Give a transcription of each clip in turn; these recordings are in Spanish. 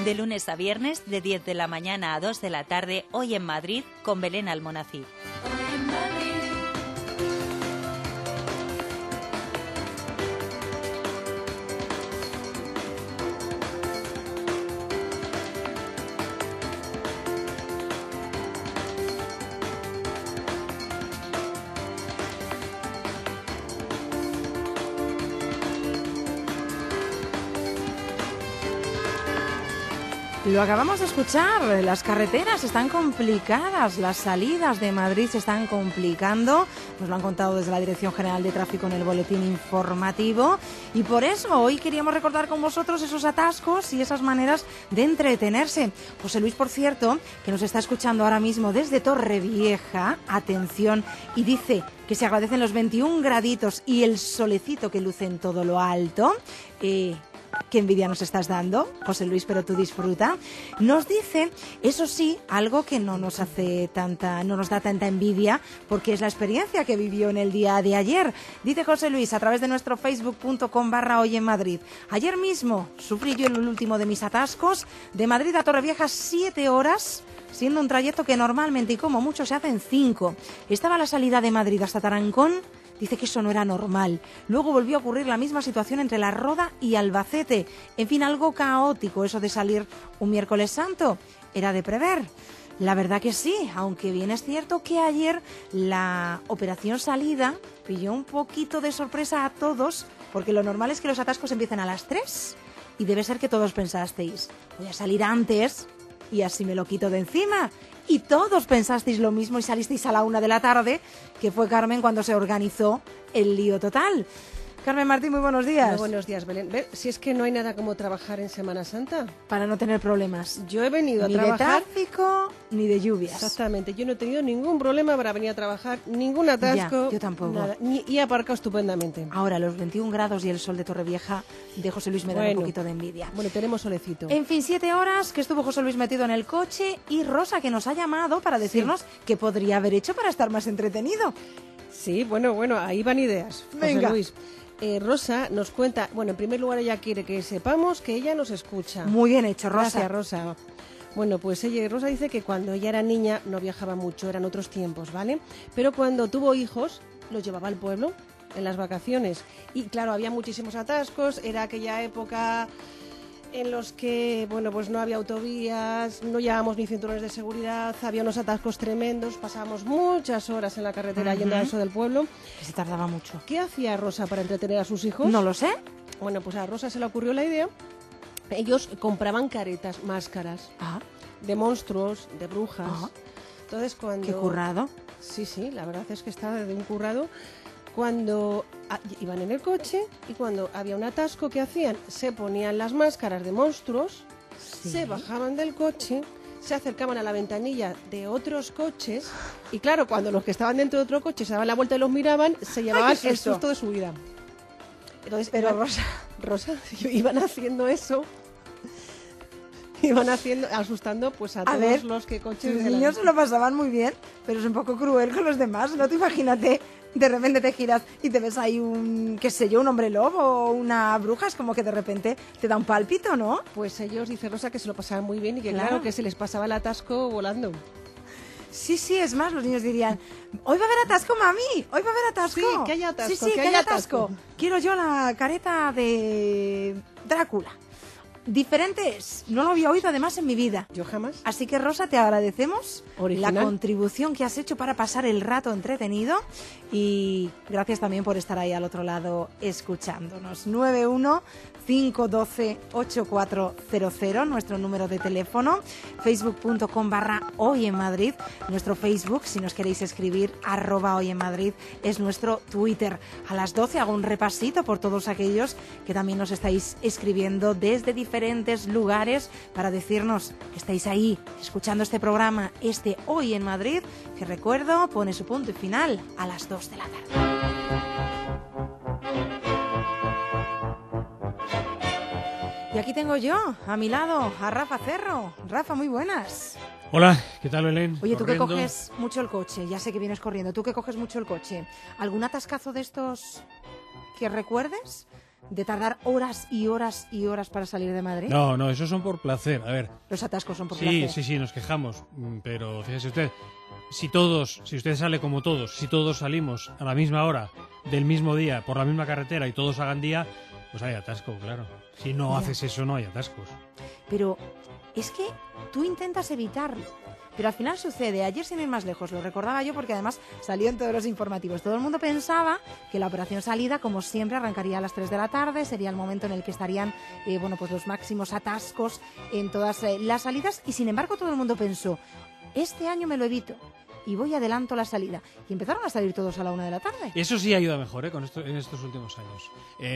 De lunes a viernes, de 10 de la mañana a 2 de la tarde, Hoy en Madrid, con Belén Almonacid. Lo acabamos de escuchar, las carreteras están complicadas, las salidas de Madrid se están complicando, nos lo han contado desde la Dirección General de Tráfico en el boletín informativo, y por eso hoy queríamos recordar con vosotros esos atascos y esas maneras de entretenerse. José Luis, por cierto, que nos está escuchando ahora mismo desde Torrevieja, atención, y dice que se agradecen los 21 graditos y el solecito que luce en todo lo alto. Qué envidia nos estás dando, José Luis, pero tú disfruta. Nos dice, eso sí, algo que no nos da tanta envidia, porque es la experiencia que vivió en el día de ayer. Dice José Luis a través de nuestro facebook.com/Hoy en Madrid. Ayer mismo sufrí yo el último de mis atascos, de Madrid a Torrevieja 7 horas, siendo un trayecto que normalmente y como mucho se hace en 5. Estaba la salida de Madrid hasta Tarancón. Dice que eso no era normal. Luego volvió a ocurrir la misma situación entre La Roda y Albacete. En fin, algo caótico eso de salir un miércoles santo. Era de prever. La verdad que sí, aunque bien es cierto que ayer la operación salida pilló un poquito de sorpresa a todos, porque lo normal es que los atascos empiecen a las 3 y debe ser que todos pensasteis, voy a salir antes y así me lo quito de encima. Y todos pensasteis lo mismo y salisteis a la 1 de la tarde, que fue Carmen cuando se organizó el lío total. Carmen Martín, muy buenos días. Muy buenos días, Belén. Si es que no hay nada como trabajar en Semana Santa. Para no tener problemas. Yo he venido a trabajar... Ni de tráfico, ni de lluvias. Exactamente. Yo no he tenido ningún problema para venir a trabajar, ningún atasco. Ya, yo tampoco. Nada. Y he aparcado estupendamente. Ahora, los 21 grados y el sol de Torrevieja de José Luis me dan un poquito de envidia. Bueno, tenemos solecito. En fin, 7 horas que estuvo José Luis metido en el coche y Rosa, que nos ha llamado para decirnos qué podría haber hecho para estar más entretenido. Sí, bueno, ahí van ideas. Venga. José Luis. Rosa nos cuenta, bueno, en primer lugar ella quiere que sepamos que ella nos escucha. Muy bien hecho, Rosa. Gracias, Rosa. Bueno, pues Rosa dice que cuando ella era niña no viajaba mucho, eran otros tiempos, ¿vale? Pero cuando tuvo hijos, los llevaba al pueblo en las vacaciones. Y claro, había muchísimos atascos, era aquella época en los que, bueno, pues no había autovías, no llevábamos ni cinturones de seguridad, había unos atascos tremendos, pasábamos muchas horas en la carretera yendo a eso del pueblo. Que se tardaba mucho. ¿Qué hacía Rosa para entretener a sus hijos? No lo sé. Bueno, pues a Rosa se le ocurrió la idea. Ellos compraban caretas, máscaras de monstruos, de brujas. Entonces cuando... Qué currado. Sí, la verdad es que estaba de un currado. Cuando iban en el coche y cuando había un atasco, ¿qué hacían? Se ponían las máscaras de monstruos, se bajaban del coche, se acercaban a la ventanilla de otros coches y claro, cuando los que estaban dentro de otro coche se daban la vuelta y los miraban, se llevaban el susto de su vida. Entonces, pero Rosa, iban haciendo eso, asustando pues a todos los que coches... Los niños se lo pasaban muy bien, pero es un poco cruel con los demás, ¿no? Te imagínate, de repente te giras y te ves ahí un hombre lobo o una bruja, es como que de repente te da un pálpito, ¿no? Pues ellos, dice Rosa, que se lo pasaban muy bien y que claro que se les pasaba el atasco volando. Sí, es más, los niños dirían, hoy va a haber atasco, mami, hoy va a haber atasco. Sí, que haya atasco. Sí, que haya atasco. Quiero yo la careta de Drácula. Diferentes, no lo había oído además en mi vida. Yo jamás. Así que Rosa, te agradecemos Original. La contribución que has hecho para pasar el rato entretenido y gracias también por estar ahí al otro lado escuchándonos. 91-512-8400, nuestro número de teléfono, facebook.com/Hoy en Madrid, nuestro Facebook, si nos queréis escribir, @Hoy en Madrid, es nuestro Twitter. A las 12 hago un repasito por todos aquellos que también nos estáis escribiendo desde diferentes lugares para decirnos que estáis ahí escuchando este programa, Hoy en Madrid, que recuerdo pone su punto y final a las 2 de la tarde. Y aquí tengo yo, a mi lado, a Rafa Cerro. Rafa, muy buenas. Hola, ¿qué tal, Belén? Oye, tú que coges mucho el coche, ya sé que vienes corriendo, tú que coges mucho el coche, ¿algún atascazo de estos que recuerdes? de tardar horas y horas y horas para salir de Madrid? No, esos son por placer. A ver. Los atascos son por placer. Sí, nos quejamos. Pero fíjese usted, si usted sale como todos, si todos salimos a la misma hora, del mismo día, por la misma carretera y todos hagan día, pues hay atasco, claro. Si no haces eso, no hay atascos. Pero es que tú intentas evitarlo. Pero al final sucede. Ayer, sin ir más lejos, lo recordaba yo porque además salió en todos los informativos. Todo el mundo pensaba que la operación salida, como siempre, arrancaría a las 3 de la tarde. Sería el momento en el que estarían pues los máximos atascos en todas las salidas. Y sin embargo, todo el mundo pensó, este año me lo evito y voy adelanto la salida. Y empezaron a salir todos a la 1 de la tarde. Eso sí ayuda mejor, en estos últimos años.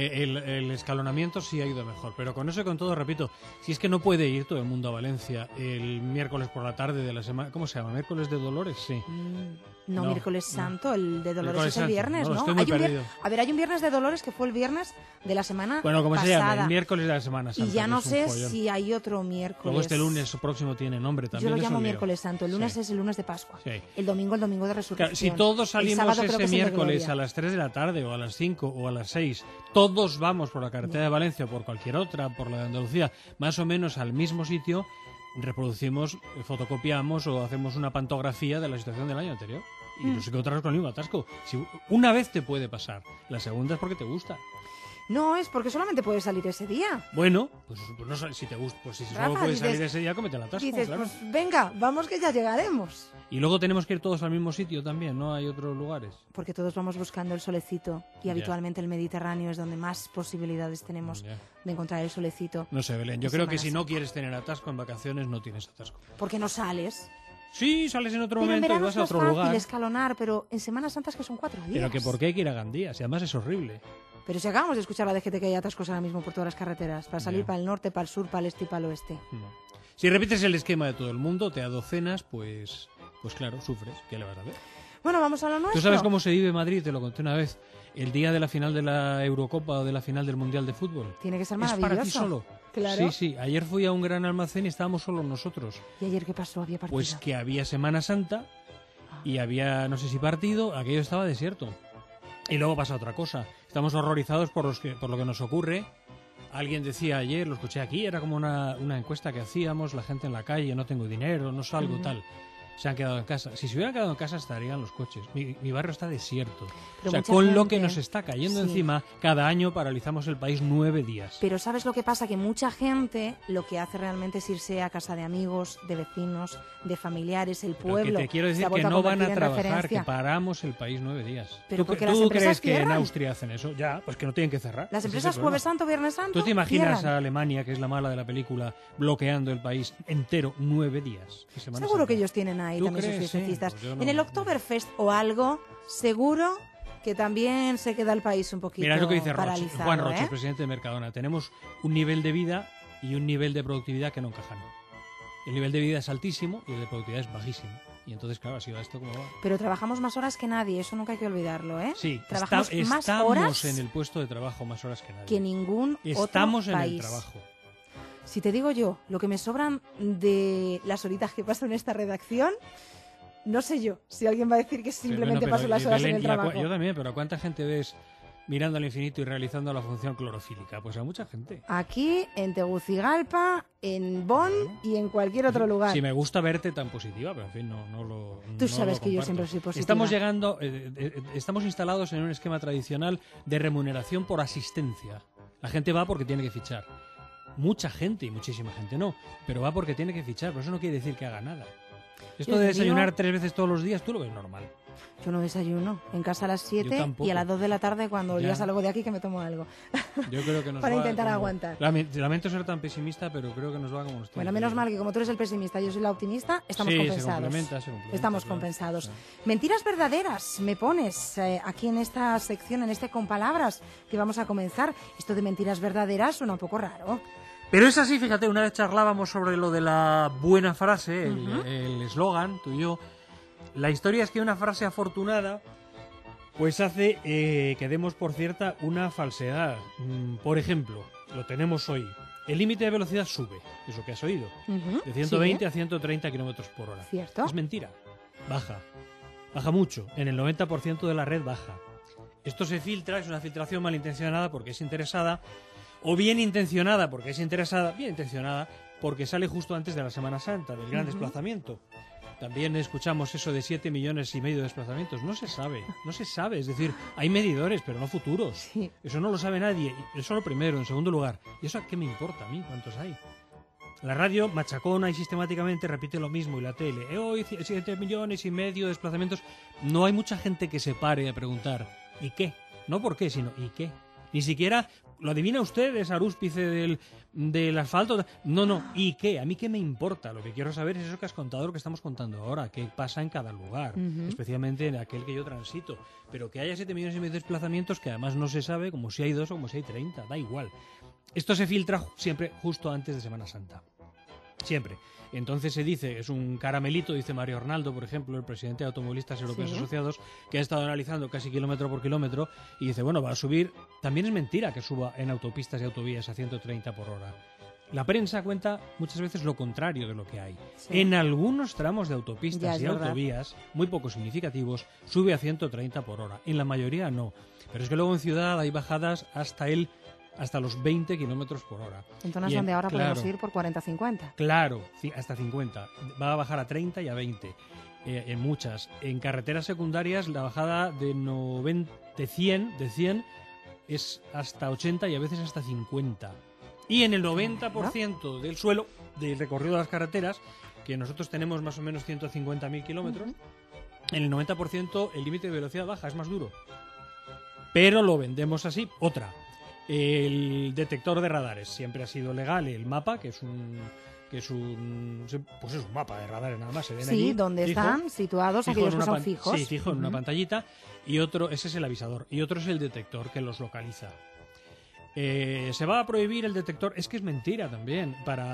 El escalonamiento sí ayuda mejor. Pero con eso y con todo, repito, si es que no puede ir todo el mundo a Valencia el miércoles por la tarde de la semana... ¿Cómo se llama? ¿Miércoles de Dolores? Sí. No, miércoles santo, el de Dolores miércoles es el viernes, ¿no? ¿no? Estoy muy perdido. Hay un viernes de Dolores que fue el viernes de la semana Bueno, como pasada. se llama, el miércoles de la Semana Santa. Y ya no sé follón. si hay otro miércoles. Luego este lunes próximo tiene nombre también. Yo lo es llamo un lío. miércoles santo, el lunes es el lunes de Pascua. Sí. El domingo de resurrección. Claro, si todos El salimos sábado creo que ese es el de miércoles Gloria. a las 3 de la tarde o a las 5 o a las 6, todos vamos por la carretera de Valencia o por cualquier otra, por la de Andalucía, más o menos al mismo sitio, reproducimos, fotocopiamos o hacemos una pantografía de la situación del año anterior. Y nos encontramos con el mismo atasco. Si una vez te puede pasar, la segunda es porque te gusta. No, es porque solamente puedes salir ese día. Bueno, pues no, si te gusta, pues si Rafa, solo puedes dices- salir ese día, cómete el atasco, Dices, claro. pues venga, vamos que ya llegaremos. Y luego tenemos que ir todos al mismo sitio también, ¿no? Hay otros lugares. Porque todos vamos buscando el solecito y Ya. habitualmente el Mediterráneo es donde más posibilidades tenemos Ya. de encontrar el solecito. No sé, Belén, yo En creo que Semana si no Santa. quieres tener atasco en vacaciones, no tienes atasco. Porque no sales. Sí, sales en otro Pero en momento y verano vas es a más otro fácil lugar. escalonar, pero en Semana Santa es que son 4 días. Pero que ¿por qué hay que ir a Gandía? Si además es horrible. Pero si acabamos de escuchar la DGT que hay atascos ahora mismo por todas las carreteras, para salir Ya. para el norte, para el sur, para el este y para el oeste. Si repites el esquema de todo el mundo, te da docenas, pues claro, sufres. ¿Qué le vas a hacer? Bueno, vamos a lo nuestro. ¿Tú sabes cómo se vive Madrid? Te lo conté una vez. El día de la final de la Eurocopa o de la final del Mundial de Fútbol. Tiene que ser Es maravilloso. para ti solo. Claro. Sí. Ayer fui a un gran almacén y estábamos solo nosotros. ¿Y ayer qué pasó? ¿Había partido? Pues que había Semana Santa y había, no sé si partido, aquello estaba desierto. Y luego pasa otra cosa. Estamos horrorizados por lo que nos ocurre. Alguien decía ayer, lo escuché aquí, era como una encuesta que hacíamos, la gente en la calle, no tengo dinero, no salgo, tal. Se han quedado en casa. Si se hubieran quedado en casa estarían los coches. Mi barrio está desierto. Pero o sea, mucha con lo gente- que nos está cayendo Sí. encima, cada año paralizamos el país 9 días. Pero ¿sabes lo que pasa? Que mucha gente lo que hace realmente es irse a casa de amigos, de vecinos, de familiares, el Pero pueblo. que te quiero se decir ha que vuelto a no van convertir a en trabajar, que referencia. paramos el país 9 días. Pero ¿Tú porque las tú empresas crees que en cierran. Austria hacen eso? Ya, pues que no tienen que cerrar. Las Ese es el empresas problema. Jueves Santo, Viernes Santo ¿Tú te imaginas cierran. a Alemania, que es la mala de la película, bloqueando el país entero 9 días? Y Semana Seguro Santa? que ellos tienen ahí ¿Tú también sus crees? Sí, fiestecitas. pues yo no- En el Oktoberfest o algo, seguro que también se queda el país un poquito Mira lo que dice paralizado. Juan Roche, ¿eh? el presidente de Mercadona. Tenemos un nivel de vida y un nivel de productividad que no encajan. El nivel de vida es altísimo y el de productividad es bajísimo. Y entonces, claro, así va esto como va. Pero trabajamos más horas que nadie, eso nunca hay que olvidarlo, ¿eh? Sí, Trabajamos más estamos horas en el puesto de trabajo más horas que nadie. que ningún Estamos otro en país. el trabajo. Si te digo yo, lo que me sobran de las horitas que paso en esta redacción, no sé yo si alguien va a decir que simplemente Pero, paso las horas Belén, en el y a trabajo. yo también, pero ¿a cuánta gente ves mirando al infinito y realizando la función clorofílica? Pues a mucha gente. Aquí, en Tegucigalpa, en Bonn y en cualquier otro lugar. Sí, me gusta verte tan positiva, pero en fin, no lo. Tú no sabes lo que yo comparto. siempre soy positiva. Estamos llegando, estamos instalados en un esquema tradicional de remuneración por asistencia. La gente va porque tiene que fichar. Mucha gente y muchísima gente no, pero va porque tiene que fichar, pero eso no quiere decir que haga nada. Esto Yo de te digo- desayunar 3 veces todos los días, tú lo ves normal. Yo no desayuno. En casa a las 7 tampoco. y a las 2 de la tarde cuando Ya. ya salgo de aquí que me tomo algo. Yo creo que nos Para va intentar como- aguantar. Lamento ser tan pesimista, pero creo que nos va como nos tiene Bueno, que menos ir. mal que como tú eres el pesimista y yo soy la optimista, estamos Sí, compensados. se complementa, Estamos claro, compensados. claro. Mentiras verdaderas me pones aquí en esta sección, en este Con Palabras que vamos a comenzar. Esto de mentiras verdaderas suena un poco raro. Pero es así, fíjate, una vez charlábamos sobre lo de la buena frase, el eslogan, tú y yo. La historia es que una frase afortunada pues hace que demos por cierta una falsedad. Por ejemplo, lo tenemos hoy. El límite de velocidad sube, eso que has oído, Ujú, de 120 sí, a 130 kilómetros por hora. ¿Cierto? Es mentira, baja mucho, en el 90% de la red baja. Esto se filtra, es una filtración malintencionada porque es interesada, o bien intencionada porque es interesada, bien intencionada porque sale justo antes de la Semana Santa, del gran desplazamiento. También escuchamos eso de 7,5 millones de desplazamientos. No se sabe, es decir, hay medidores, pero no futuros. Sí. Eso no lo sabe nadie, eso lo primero. En segundo lugar, ¿y eso a qué me importa a mí? ¿Cuántos hay? La radio machacona y sistemáticamente repite lo mismo, y la tele, hoy 7,5 millones de desplazamientos. No hay mucha gente que se pare a preguntar, ¿y qué? No por qué, sino ¿y qué? Ni siquiera, ¿lo adivina usted, ese arúspice del asfalto? No, ¿y qué? ¿A mí qué me importa? Lo que quiero saber es eso que has contado, lo que estamos contando ahora, qué pasa en cada lugar, especialmente en aquel que yo transito. Pero que haya 7,5 millones de desplazamientos, que además no se sabe como si hay 2 o como si hay 30, da igual. Esto se filtra siempre justo antes de Semana Santa. Siempre. Entonces se dice, es un caramelito, dice Mario Arnaldo, por ejemplo, el presidente de Automovilistas Europeos Asociados, que ha estado analizando casi kilómetro por kilómetro, y dice, bueno, va a subir. También es mentira que suba en autopistas y autovías a 130 por hora. La prensa cuenta muchas veces lo contrario de lo que hay. Sí. En algunos tramos de autopistas y autovías, muy poco significativos, sube a 130 por hora. En la mayoría no. Pero es que luego en ciudad hay bajadas hasta los 20 kilómetros por hora. Entonces, donde ahora podemos ir por 40-50. Claro, hasta 50. Va a bajar a 30 y a 20. En muchas. En carreteras secundarias, la bajada de 100 es hasta 80 y a veces hasta 50. Y en el 90% del suelo, del recorrido de las carreteras, que nosotros tenemos más o menos 150.000 kilómetros, en el 90% el límite de velocidad baja, es más duro. Pero lo vendemos así. Otra. El detector de radares siempre ha sido legal, el mapa, que es un mapa de radares nada más, se ven allí, donde fijo, están situados aquellos que son fijos. Sí, fijo en una pantallita, y otro, ese es el avisador, y otro es el detector que los localiza. Se va a prohibir el detector, es que es mentira también.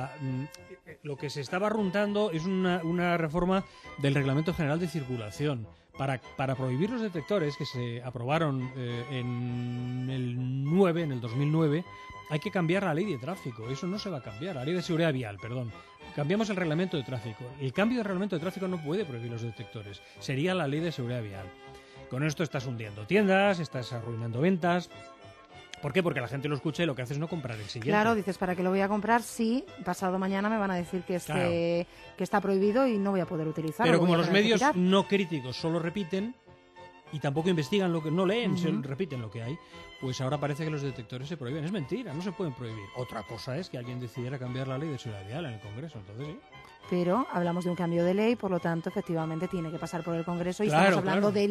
Lo que se está barruntando es una reforma del Reglamento General de Circulación. Para prohibir los detectores que se aprobaron en el 2009, hay que cambiar la ley de tráfico. Eso no se va a cambiar, la ley de seguridad vial, perdón. Cambiamos el reglamento de tráfico. El cambio del reglamento de tráfico no puede prohibir los detectores. Sería la ley de seguridad vial. Con esto estás hundiendo tiendas, estás arruinando ventas. ¿Por qué? Porque la gente lo escucha y lo que hace es no comprar el siguiente. Claro, dices, ¿para qué lo voy a comprar si pasado mañana me van a decir que está prohibido y no voy a poder utilizarlo? Pero como los medios no críticos solo repiten y tampoco investigan lo que no leen, repiten lo que hay, pues ahora parece que los detectores se prohíben. Es mentira, no se pueden prohibir. Otra cosa es que alguien decidiera cambiar la ley de seguridad vial en el Congreso, entonces sí. Pero hablamos de un cambio de ley, por lo tanto, efectivamente tiene que pasar por el Congreso y estamos hablando de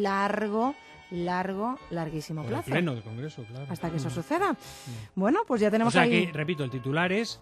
larguísimo plazo. El pleno del Congreso, claro. Hasta que eso suceda. Bueno, pues ya tenemos que, repito, el titular es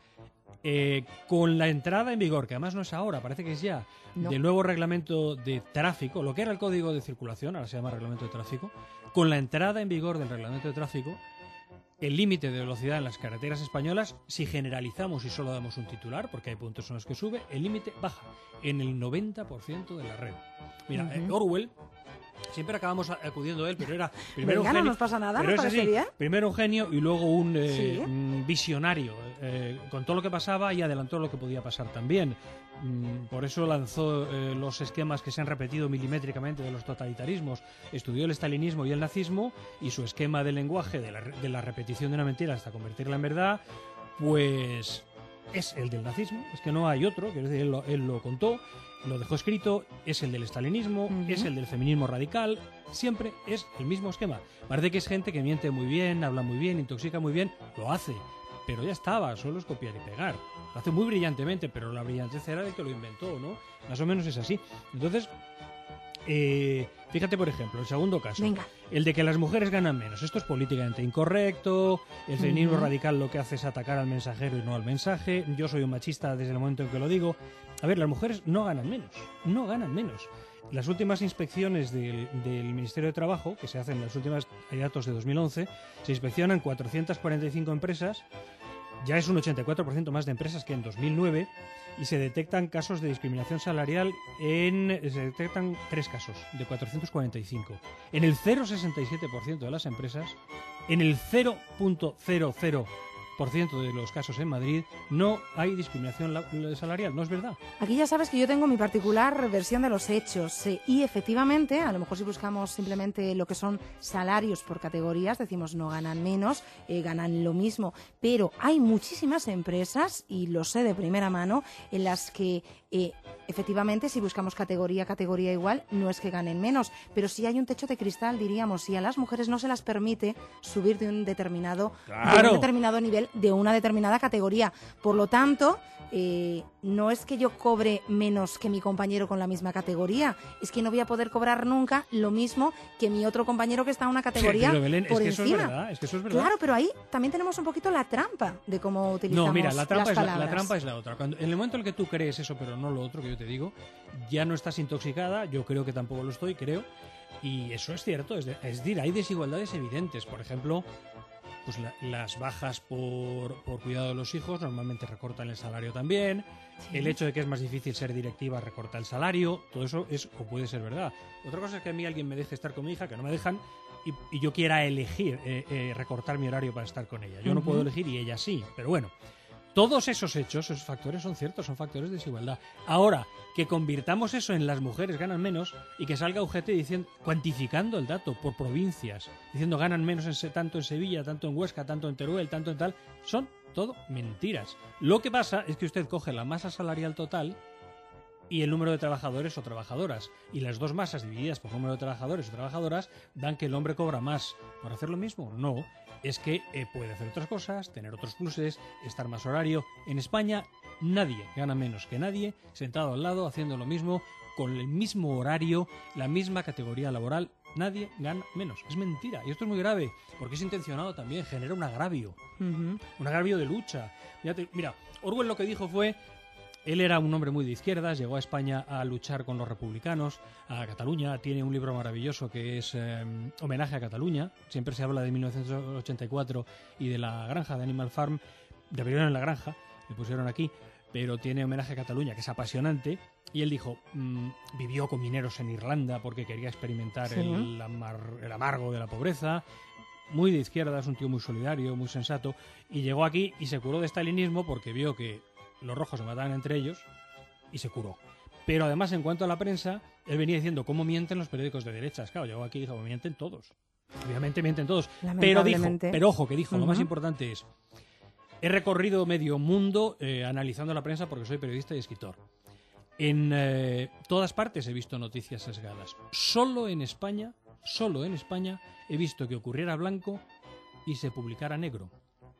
con la entrada en vigor, que además no es ahora, parece que es ya, del nuevo reglamento de tráfico, lo que era el Código de Circulación, ahora se llama Reglamento de Tráfico, con la entrada en vigor del Reglamento de Tráfico, el límite de velocidad en las carreteras españolas, si generalizamos y solo damos un titular, porque hay puntos en los que sube, el límite baja en el 90% de la red. Mira, Orwell, siempre acabamos acudiendo a él, pero era primero un genio. No nos pasa nada, pero ¿no parece bien? Primero un genio y luego un visionario. Con todo lo que pasaba y adelantó lo que podía pasar también. Por eso lanzó los esquemas que se han repetido milimétricamente de los totalitarismos. Estudió el estalinismo y el nazismo, y su esquema de lenguaje de la repetición de una mentira hasta convertirla en verdad, pues es el del nazismo. Es que no hay otro, quiero decir, él lo contó, lo dejó escrito, es el del estalinismo, es el del feminismo radical, siempre es el mismo esquema. Parece que es gente que miente muy bien, habla muy bien, intoxica muy bien, lo hace, pero ya estaba, solo es copiar y pegar. Lo hace muy brillantemente, pero la brillantez era de que lo inventó, ¿no? Más o menos es así. Entonces, fíjate, por ejemplo, el segundo caso, el de que las mujeres ganan menos. Esto es políticamente incorrecto, el feminismo radical lo que hace es atacar al mensajero y no al mensaje. Yo soy un machista desde el momento en que lo digo. A ver, las mujeres no ganan menos. Las últimas inspecciones del Ministerio de Trabajo, que se hacen en los últimos datos de 2011, se inspeccionan 445 empresas. Ya es un 84% más de empresas que en 2009, y se detectan casos de discriminación salarial se detectan 3 casos de 445. En el 0,67% de las empresas, en el 0,00 de los casos en Madrid no hay discriminación salarial, ¿no es verdad? Aquí ya sabes que yo tengo mi particular versión de los hechos y efectivamente, a lo mejor si buscamos simplemente lo que son salarios por categorías, decimos no ganan menos, ganan lo mismo, pero hay muchísimas empresas, y lo sé de primera mano, en las que efectivamente si buscamos categoría igual, no es que ganen menos, pero sí hay un techo de cristal, diríamos, y a las mujeres no se las permite subir de un determinado nivel, de una determinada categoría. Por lo tanto, no es que yo cobre menos que mi compañero con la misma categoría, es que no voy a poder cobrar nunca lo mismo que mi otro compañero que está en una categoría pero Belén, por es que encima. Eso es verdad. Claro, pero ahí también tenemos un poquito la trampa de cómo utilizamos No, mira, la trampa las es la otra. En el momento en el que tú crees eso, pero no lo otro que yo te digo, ya no estás intoxicada, yo creo que tampoco lo estoy, y eso es cierto, es decir, hay desigualdades evidentes. Por ejemplo, pues las bajas por cuidado de los hijos normalmente recortan el salario también. Sí. El hecho de que es más difícil ser directiva recorta el salario. Todo eso es o puede ser verdad. Otra cosa es que a mí alguien me deje estar con mi hija, que no me dejan, y yo quiera elegir recortar mi horario para estar con ella. Yo no puedo elegir y ella sí, pero bueno. Todos esos hechos, esos factores son ciertos, son factores de desigualdad. Ahora, que convirtamos eso en las mujeres ganan menos y que salga UGT diciendo, cuantificando el dato por provincias, diciendo ganan menos tanto en Sevilla, tanto en Huesca, tanto en Teruel, tanto en tal, son todo mentiras. Lo que pasa es que usted coge la masa salarial total y el número de trabajadores o trabajadoras, y las dos masas divididas por número de trabajadores o trabajadoras dan que el hombre cobra más. ¿Por hacer lo mismo? No. Es que puede hacer otras cosas, tener otros pluses, estar más horario. En España nadie gana menos que nadie, sentado al lado, haciendo lo mismo, con el mismo horario, la misma categoría laboral. Nadie gana menos. Es mentira. Y esto es muy grave, porque es intencionado también, genera un agravio. Un agravio de lucha. Mira, Orwell lo que dijo fue... Él era un hombre muy de izquierdas, llegó a España a luchar con los republicanos, a Cataluña, tiene un libro maravilloso que es Homenaje a Cataluña, siempre se habla de 1984 y de la granja de Animal Farm, rebelión en la granja, le pusieron aquí, pero tiene Homenaje a Cataluña, que es apasionante, y él dijo, vivió con mineros en Irlanda porque quería experimentar ¿sí? el amargo de la pobreza, muy de izquierdas, un tío muy solidario, muy sensato, y llegó aquí y se curó de estalinismo porque vio que los rojos se mataban entre ellos y se curó. Pero además, en cuanto a la prensa, él venía diciendo cómo mienten los periódicos de derechas. Claro, llegó aquí y dijo, mienten todos. Obviamente mienten todos. Pero ojo, que dijo, lo más importante es, he recorrido medio mundo analizando la prensa porque soy periodista y escritor. En todas partes he visto noticias sesgadas. Solo en España he visto que ocurriera blanco y se publicara negro.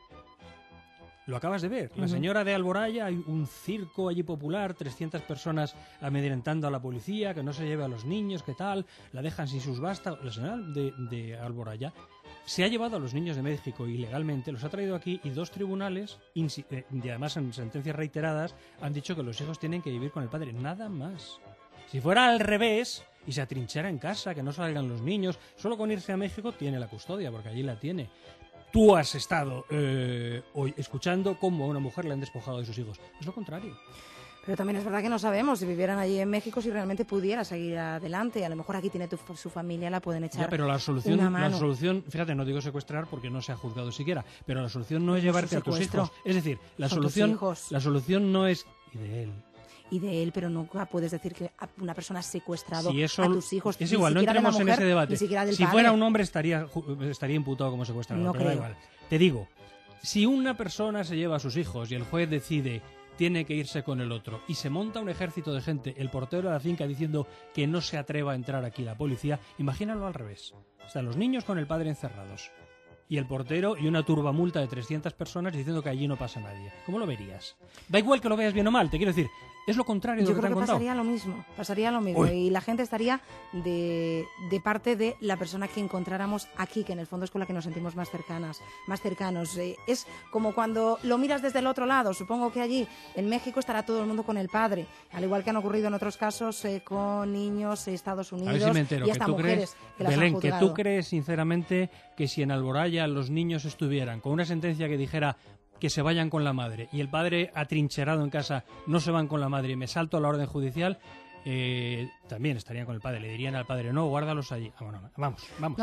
Lo acabas de ver. La señora de Alboraya, hay un circo allí popular, 300 personas amedrentando a la policía, que no se lleve a los niños, que tal, la dejan sin sus bastas. La señora de Alboraya se ha llevado a los niños de México ilegalmente, los ha traído aquí y dos tribunales, y además en sentencias reiteradas, han dicho que los hijos tienen que vivir con el padre. Nada más. Si fuera al revés y se atrinchara en casa, que no salgan los niños, solo con irse a México tiene la custodia, porque allí la tiene. Tú has estado hoy escuchando cómo a una mujer le han despojado de sus hijos. Es lo contrario. Pero también es verdad que no sabemos si vivieran allí en México si realmente pudiera seguir adelante. A lo mejor aquí tiene su familia, la pueden echar. Ya, pero la solución, fíjate, no digo secuestrar porque no se ha juzgado siquiera, pero la solución no es llevarte a tus hijos. Es decir, la solución no es y de él, pero nunca puedes decir que una persona ha secuestrado a tus hijos. Es igual, no entremos en ese debate. Si padre. Fuera un hombre estaría imputado como secuestrador. No pero creo. Da igual. Te digo, si una persona se lleva a sus hijos y el juez decide tiene que irse con el otro y se monta un ejército de gente, el portero de la finca diciendo que no se atreva a entrar aquí la policía, imagínalo al revés. Están los niños con el padre encerrados y el portero y una turbamulta de 300 personas diciendo que allí no pasa nadie. ¿Cómo lo verías? Da igual que lo veas bien o mal, te quiero decir, es lo contrario de lo que te han contado. Yo creo que pasaría lo mismo. Y la gente estaría de parte de la persona que encontráramos aquí, que en el fondo es con la que nos sentimos más cercanos. Es como cuando lo miras desde el otro lado. Supongo que allí, en México, estará todo el mundo con el padre, al igual que han ocurrido en otros casos con niños, Estados Unidos, a ver si me entero, y hasta mujeres que las han juzgado. Que tú crees, sinceramente, que si en Alboraya los niños estuvieran con una sentencia que dijera que se vayan con la madre y el padre atrincherado en casa no se van con la madre y me salto a la orden judicial, también estarían con el padre. Le dirían al padre, no, guárdalos allí. Vamos. No sé.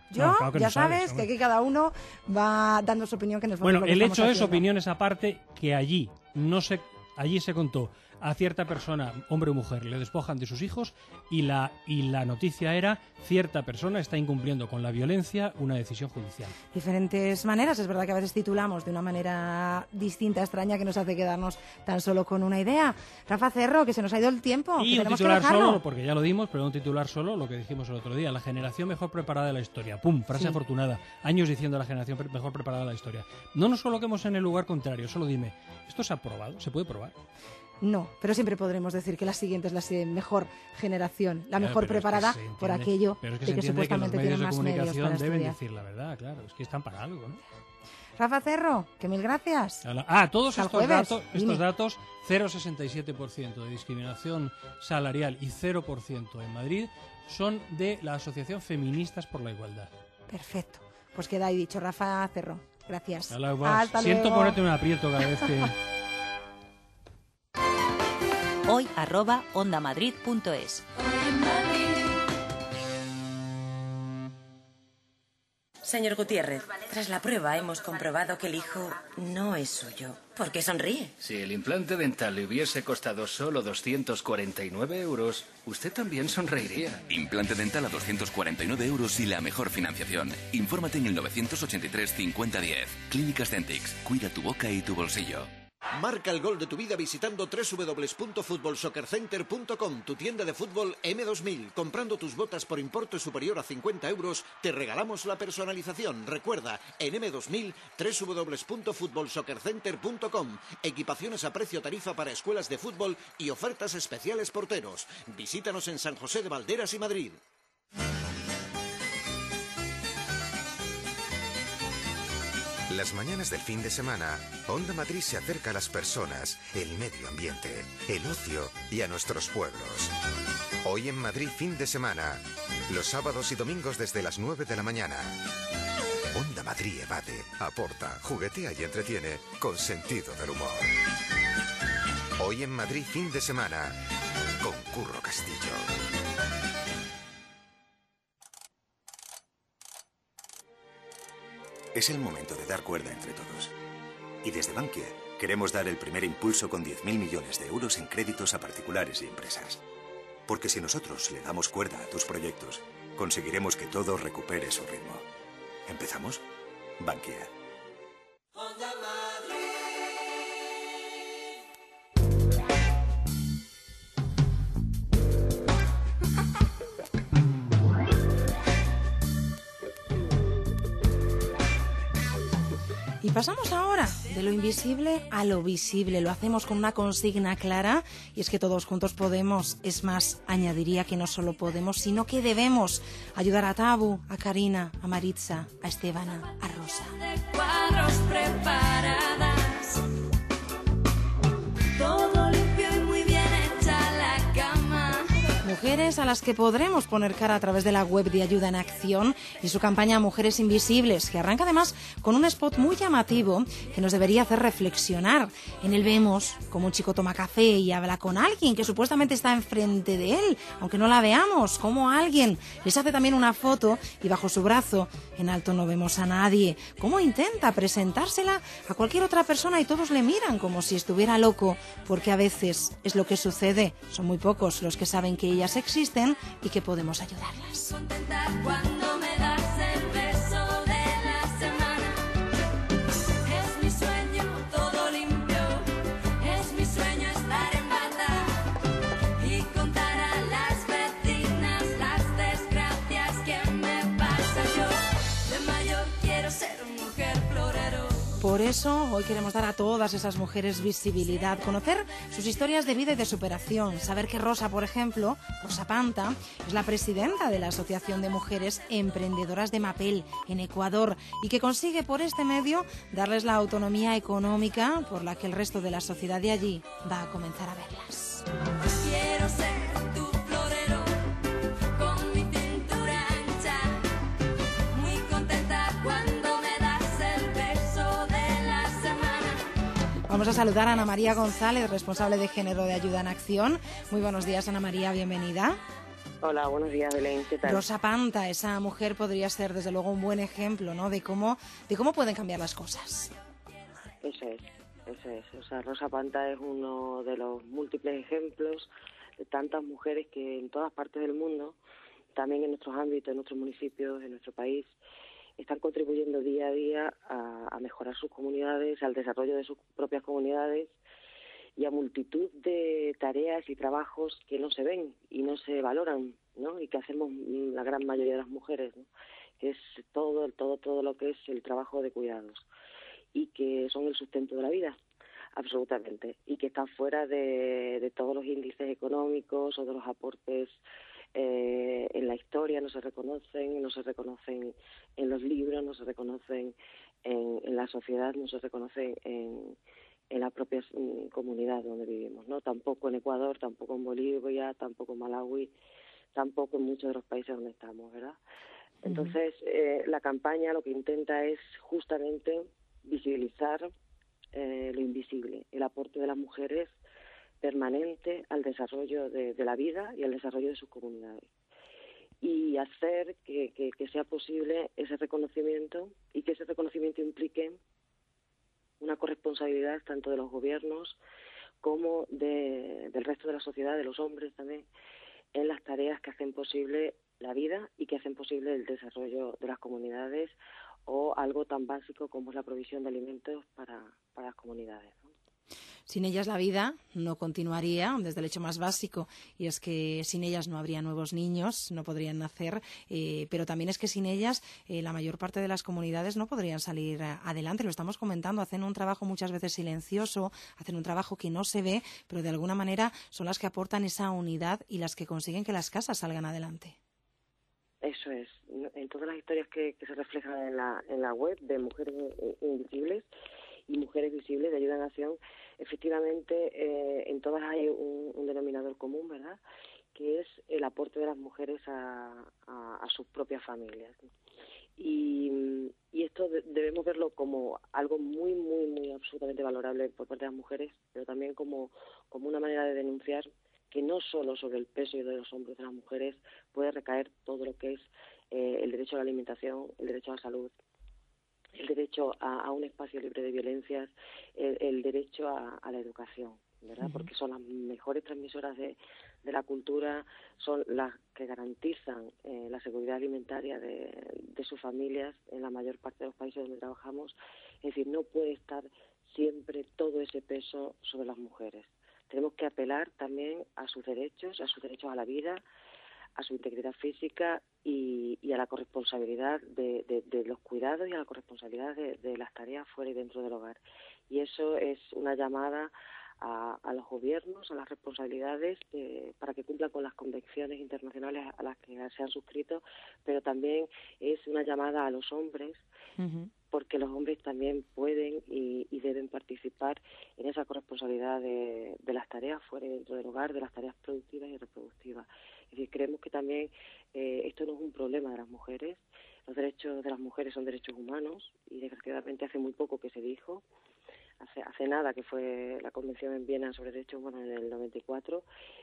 Yo, No, claro que ya no sabes, sabes que hombre. aquí cada uno va dando su opinión, que en el fondo Bueno, es lo que el estamos hecho es, haciendo. opiniones aparte, que allí se contó a cierta persona, hombre o mujer, le despojan de sus hijos y la noticia era: cierta persona está incumpliendo con la violencia una decisión judicial. Diferentes maneras, es verdad que a veces titulamos de una manera distinta, extraña, que nos hace quedarnos tan solo con una idea. Rafa Cerro, que se nos ha ido el tiempo, Y que un tenemos que titular dejarlo. solo, porque ya lo dimos, pero un titular solo, lo que dijimos el otro día: la generación mejor preparada de la historia. ¡Pum! Frase Sí. afortunada. Años diciendo la generación mejor preparada de la historia. No nos coloquemos en el lugar contrario, solo dime, ¿esto se ha probado? ¿Se puede probar? No, pero siempre podremos decir que la siguiente es la mejor generación, la mejor Pero es que preparada se entiende- por aquello pero es que de se que entiende supuestamente los tienen medios más de medios comunicación para deben estudiar. decir la verdad, claro, es que están para algo, ¿no? Rafa Cerro, que mil gracias. Todos Hasta el estos jueves. Dime. datos, 0,67% de discriminación salarial y 0% en Madrid, son de la Asociación Feministas por la Igualdad. Perfecto. Pues queda ahí dicho, Rafa Cerro. Gracias. Hasta Siento luego. ponerte un aprieto cada vez que... hoy@ondamadrid.es. Señor Gutiérrez, tras la prueba hemos comprobado que el hijo no es suyo. ¿Por qué sonríe? Si el implante dental le hubiese costado solo 249 euros, usted también sonreiría. Implante dental a 249 euros y la mejor financiación. Infórmate en el 983 5010. Clínicas Dentix. Cuida tu boca y tu bolsillo. Marca el gol de tu vida visitando www.futbolsoccercenter.com, tu tienda de fútbol M2000. Comprando tus botas por importe superior a 50 euros, te regalamos la personalización. Recuerda, en M2000, www.futbolsoccercenter.com. Equipaciones a precio tarifa para escuelas de fútbol y ofertas especiales porteros. Visítanos en San José de Valderas y Madrid. Las mañanas del fin de semana, Onda Madrid se acerca a las personas, el medio ambiente, el ocio y a nuestros pueblos. Hoy en Madrid fin de semana, los sábados y domingos desde las 9 de la mañana. Onda Madrid evade, aporta, juguetea y entretiene con sentido del humor. Hoy en Madrid fin de semana, con Curro Castillo. Es el momento de dar cuerda entre todos. Y desde Bankia queremos dar el primer impulso con 10.000 millones de euros en créditos a particulares y empresas. Porque si nosotros le damos cuerda a tus proyectos, conseguiremos que todo recupere su ritmo. ¿Empezamos? Bankia. Y pasamos ahora de lo invisible a lo visible. Lo hacemos con una consigna clara, y es que todos juntos podemos. Es más, añadiría que no solo podemos, sino que debemos ayudar a Tabu, a Karina, a Maritza, a Estebana, a Rosa. Cuadros preparadas, todo limpio y muy bien hecha la cama. Mujeres a las que podremos poner cara a través de la web de Ayuda en Acción y su campaña Mujeres Invisibles, que arranca además con un spot muy llamativo que nos debería hacer reflexionar. En él vemos como un chico toma café y habla con alguien que supuestamente está enfrente de él, aunque no la veamos, como alguien les hace también una foto y bajo su brazo en alto no vemos a nadie. Cómo intenta presentársela a cualquier otra persona y todos le miran como si estuviera loco, porque a veces es lo que sucede. Son muy pocos los que saben que ellas existen y que podemos ayudarlas. Contenta cuando me das el beso de la semana. Es mi sueño todo limpio, es mi sueño estar en bata y contar a las vecinas las desgracias que me pasa. Yo de mayor quiero ser mujer florero. Por eso hoy queremos dar a todas esas mujeres visibilidad, conocer sus historias de vida y de superación, saber que Rosa, por ejemplo, Rosa Panta, es la presidenta de la Asociación de Mujeres Emprendedoras de Mapel en Ecuador y que consigue por este medio darles la autonomía económica por la que el resto de la sociedad de allí va a comenzar a verlas. Quiero ser tu florero con mi cintura ancha, muy contenta cuando me das el beso de la semana. Vamos a saludar a Ana María González, responsable de género de Ayuda en Acción. Muy buenos días, Ana María, bienvenida. Hola, buenos días, Belén. ¿Qué tal? Rosa Panta, esa mujer podría ser desde luego un buen ejemplo, ¿no? de cómo pueden cambiar las cosas. Eso es. O sea, Rosa Panta es uno de los múltiples ejemplos de tantas mujeres que en todas partes del mundo, también en nuestros ámbitos, en nuestros municipios, en nuestro país, están contribuyendo día a día a mejorar sus comunidades, al desarrollo de sus propias comunidades y a multitud de tareas y trabajos que no se ven y no se valoran, ¿no? Y que hacemos la gran mayoría de las mujeres, ¿no? Que es todo lo que es el trabajo de cuidados y que son el sustento de la vida, absolutamente, y que están fuera de todos los índices económicos o de los aportes en la historia, no se reconocen en los libros, no se reconocen en la sociedad, no se reconocen en la propia comunidad donde vivimos, ¿no? Tampoco en Ecuador, tampoco en Bolivia, tampoco en Malawi, tampoco en muchos de los países donde estamos, ¿verdad? Entonces, la campaña lo que intenta es justamente visibilizar lo invisible, el aporte de las mujeres permanente al desarrollo de la vida y al desarrollo de sus comunidades. Y hacer que sea posible ese reconocimiento y que ese reconocimiento implique una corresponsabilidad tanto de los gobiernos como del resto de la sociedad, de los hombres también, en las tareas que hacen posible la vida y que hacen posible el desarrollo de las comunidades o algo tan básico como es la provisión de alimentos para las comunidades, ¿no? Sin ellas la vida no continuaría desde el hecho más básico, y es que sin ellas no habría nuevos niños, no podrían nacer, pero también es que sin ellas la mayor parte de las comunidades no podrían salir adelante. Lo estamos comentando, hacen un trabajo muchas veces silencioso, hacen un trabajo que no se ve, pero de alguna manera son las que aportan esa unidad y las que consiguen que las casas salgan adelante. Eso es. En todas las historias que se reflejan en la web de Mujeres Invisibles y Mujeres Visibles de Ayuda en Acción, efectivamente en todas hay un denominador común, ¿verdad?, que es el aporte de las mujeres a sus propias familias. Y esto debemos verlo como algo muy, muy, muy absolutamente valorable por parte de las mujeres, pero también como una manera de denunciar que no solo sobre el peso de los hombros de las mujeres puede recaer todo lo que es el derecho a la alimentación, el derecho a la salud, el derecho a un espacio libre de violencias, el derecho a la educación, ¿verdad? Porque son las mejores transmisoras de la cultura, son las que garantizan la seguridad alimentaria de sus familias en la mayor parte de los países donde trabajamos. Es decir, no puede estar siempre todo ese peso sobre las mujeres. Tenemos que apelar también a sus derechos a la vida, a su integridad física y a la corresponsabilidad de los cuidados y a la corresponsabilidad de las tareas fuera y dentro del hogar. Y eso es una llamada a los gobiernos, a las responsabilidades para que cumplan con las convenciones internacionales a las que se han suscrito, pero también es una llamada a los hombres, porque los hombres también pueden y deben participar en esa corresponsabilidad de las tareas fuera y dentro del hogar, de las tareas productivas y reproductivas. Es decir, creemos que también esto no es un problema de las mujeres. Los derechos de las mujeres son derechos humanos y desgraciadamente hace muy poco que se dijo, hace nada que fue la Convención en Viena sobre Derechos Humanos en el 94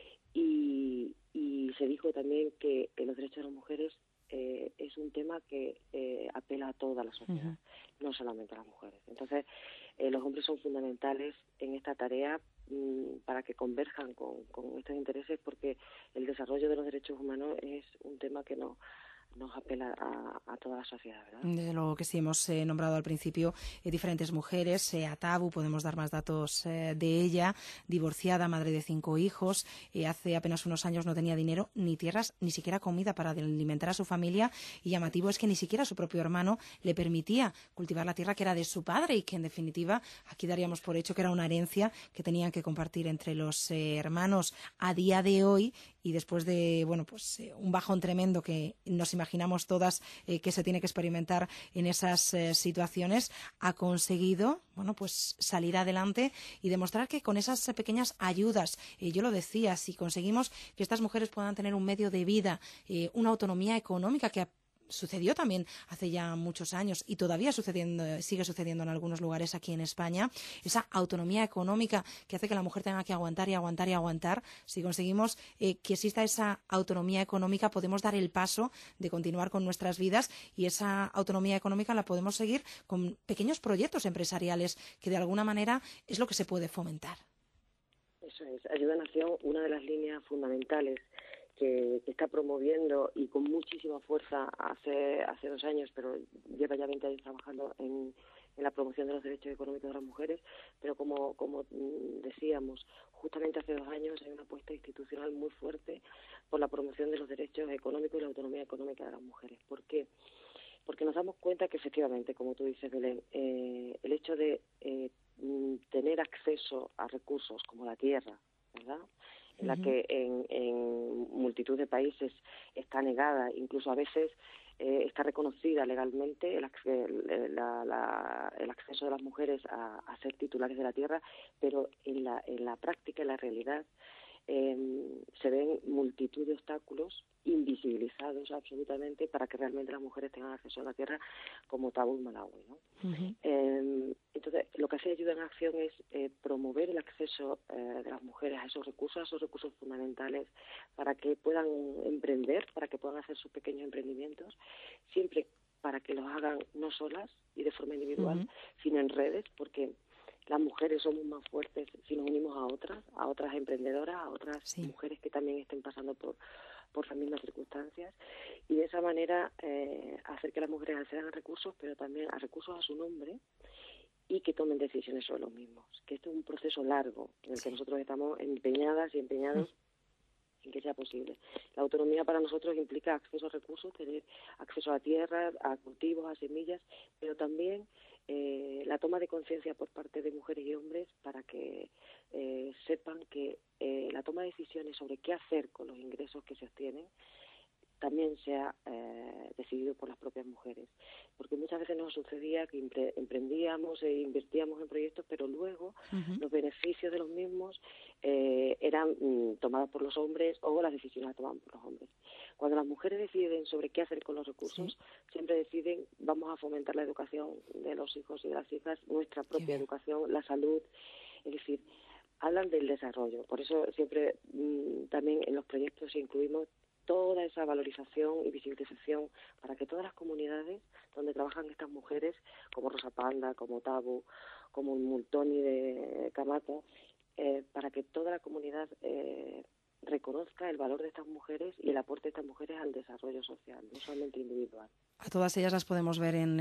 y se dijo también que los derechos de las mujeres es un tema que apela a toda la sociedad, no solamente a las mujeres. Entonces, los hombres son fundamentales en esta tarea para que converjan con estos intereses, porque el desarrollo de los derechos humanos es un tema que nos apela a toda la sociedad, ¿verdad? Desde luego que sí, hemos nombrado al principio diferentes mujeres. A Tabu, podemos dar más datos de ella, divorciada, madre de 5 hijos. Hace apenas unos años no tenía dinero, ni tierras, ni siquiera comida para alimentar a su familia. Y llamativo es que ni siquiera su propio hermano le permitía cultivar la tierra que era de su padre y que, en definitiva, aquí daríamos por hecho que era una herencia que tenían que compartir entre los hermanos. A día de hoy, y después de un bajón tremendo que nos imaginamos todas que se tiene que experimentar en esas situaciones, ha conseguido salir adelante y demostrar que con esas pequeñas ayudas, yo lo decía, si conseguimos que estas mujeres puedan tener un medio de vida, una autonomía económica que sucedió también hace ya muchos años y todavía sigue sucediendo en algunos lugares aquí en España, esa autonomía económica que hace que la mujer tenga que aguantar y aguantar y aguantar. Si conseguimos que exista esa autonomía económica, podemos dar el paso de continuar con nuestras vidas, y esa autonomía económica la podemos seguir con pequeños proyectos empresariales, que de alguna manera es lo que se puede fomentar. Eso es. Ayuda a Nación, una de las líneas fundamentales que está promoviendo y con muchísima fuerza hace 2 años, pero lleva ya 20 años trabajando en la promoción de los derechos económicos de las mujeres, pero como decíamos, justamente hace 2 años hay una apuesta institucional muy fuerte por la promoción de los derechos económicos y la autonomía económica de las mujeres. ¿Por qué? Porque nos damos cuenta que efectivamente, como tú dices, Belén, el hecho de tener acceso a recursos como la tierra, ¿verdad?, en la que en multitud de países está negada, incluso a veces está reconocida legalmente el acceso de las mujeres a ser titulares de la tierra, pero en la práctica, en la realidad, se ven multitud de obstáculos invisibilizados absolutamente para que realmente las mujeres tengan acceso a la tierra, como Tabú en Malawi, ¿no? Entonces, lo que hace Ayuda en Acción es promover el acceso de las mujeres a esos recursos fundamentales, para que puedan emprender, para que puedan hacer sus pequeños emprendimientos, siempre para que los hagan no solas y de forma individual, sino en redes, porque las mujeres somos más fuertes si nos unimos a otras emprendedoras, a otras mujeres que también estén pasando por las mismas circunstancias, y de esa manera hacer que las mujeres accedan a recursos, pero también a recursos a su nombre, y que tomen decisiones sobre los mismos. Que esto es un proceso largo en el que nosotros estamos empeñadas y empeñados en que sea posible. La autonomía para nosotros implica acceso a recursos, tener acceso a tierra, a cultivos, a semillas, pero también la toma de conciencia por parte de mujeres y hombres para que sepan que la toma de decisiones sobre qué hacer con los ingresos que se obtienen también sea decidido por las propias mujeres. Porque muchas veces nos sucedía que emprendíamos e invertíamos en proyectos, pero luego los beneficios de los mismos eran tomados por los hombres, o las decisiones las tomaban por los hombres. Cuando las mujeres deciden sobre qué hacer con los recursos, siempre deciden: vamos a fomentar la educación de los hijos y de las hijas, nuestra propia educación, la salud, es decir, hablan del desarrollo. Por eso siempre también en los proyectos incluimos toda esa valorización y visibilización para que todas las comunidades donde trabajan estas mujeres, como Rosa Panda, como Tabú, como Multoni de Camata, para que toda la comunidad reconozca el valor de estas mujeres y el aporte de estas mujeres al desarrollo social, no solamente individual. A todas ellas las podemos ver en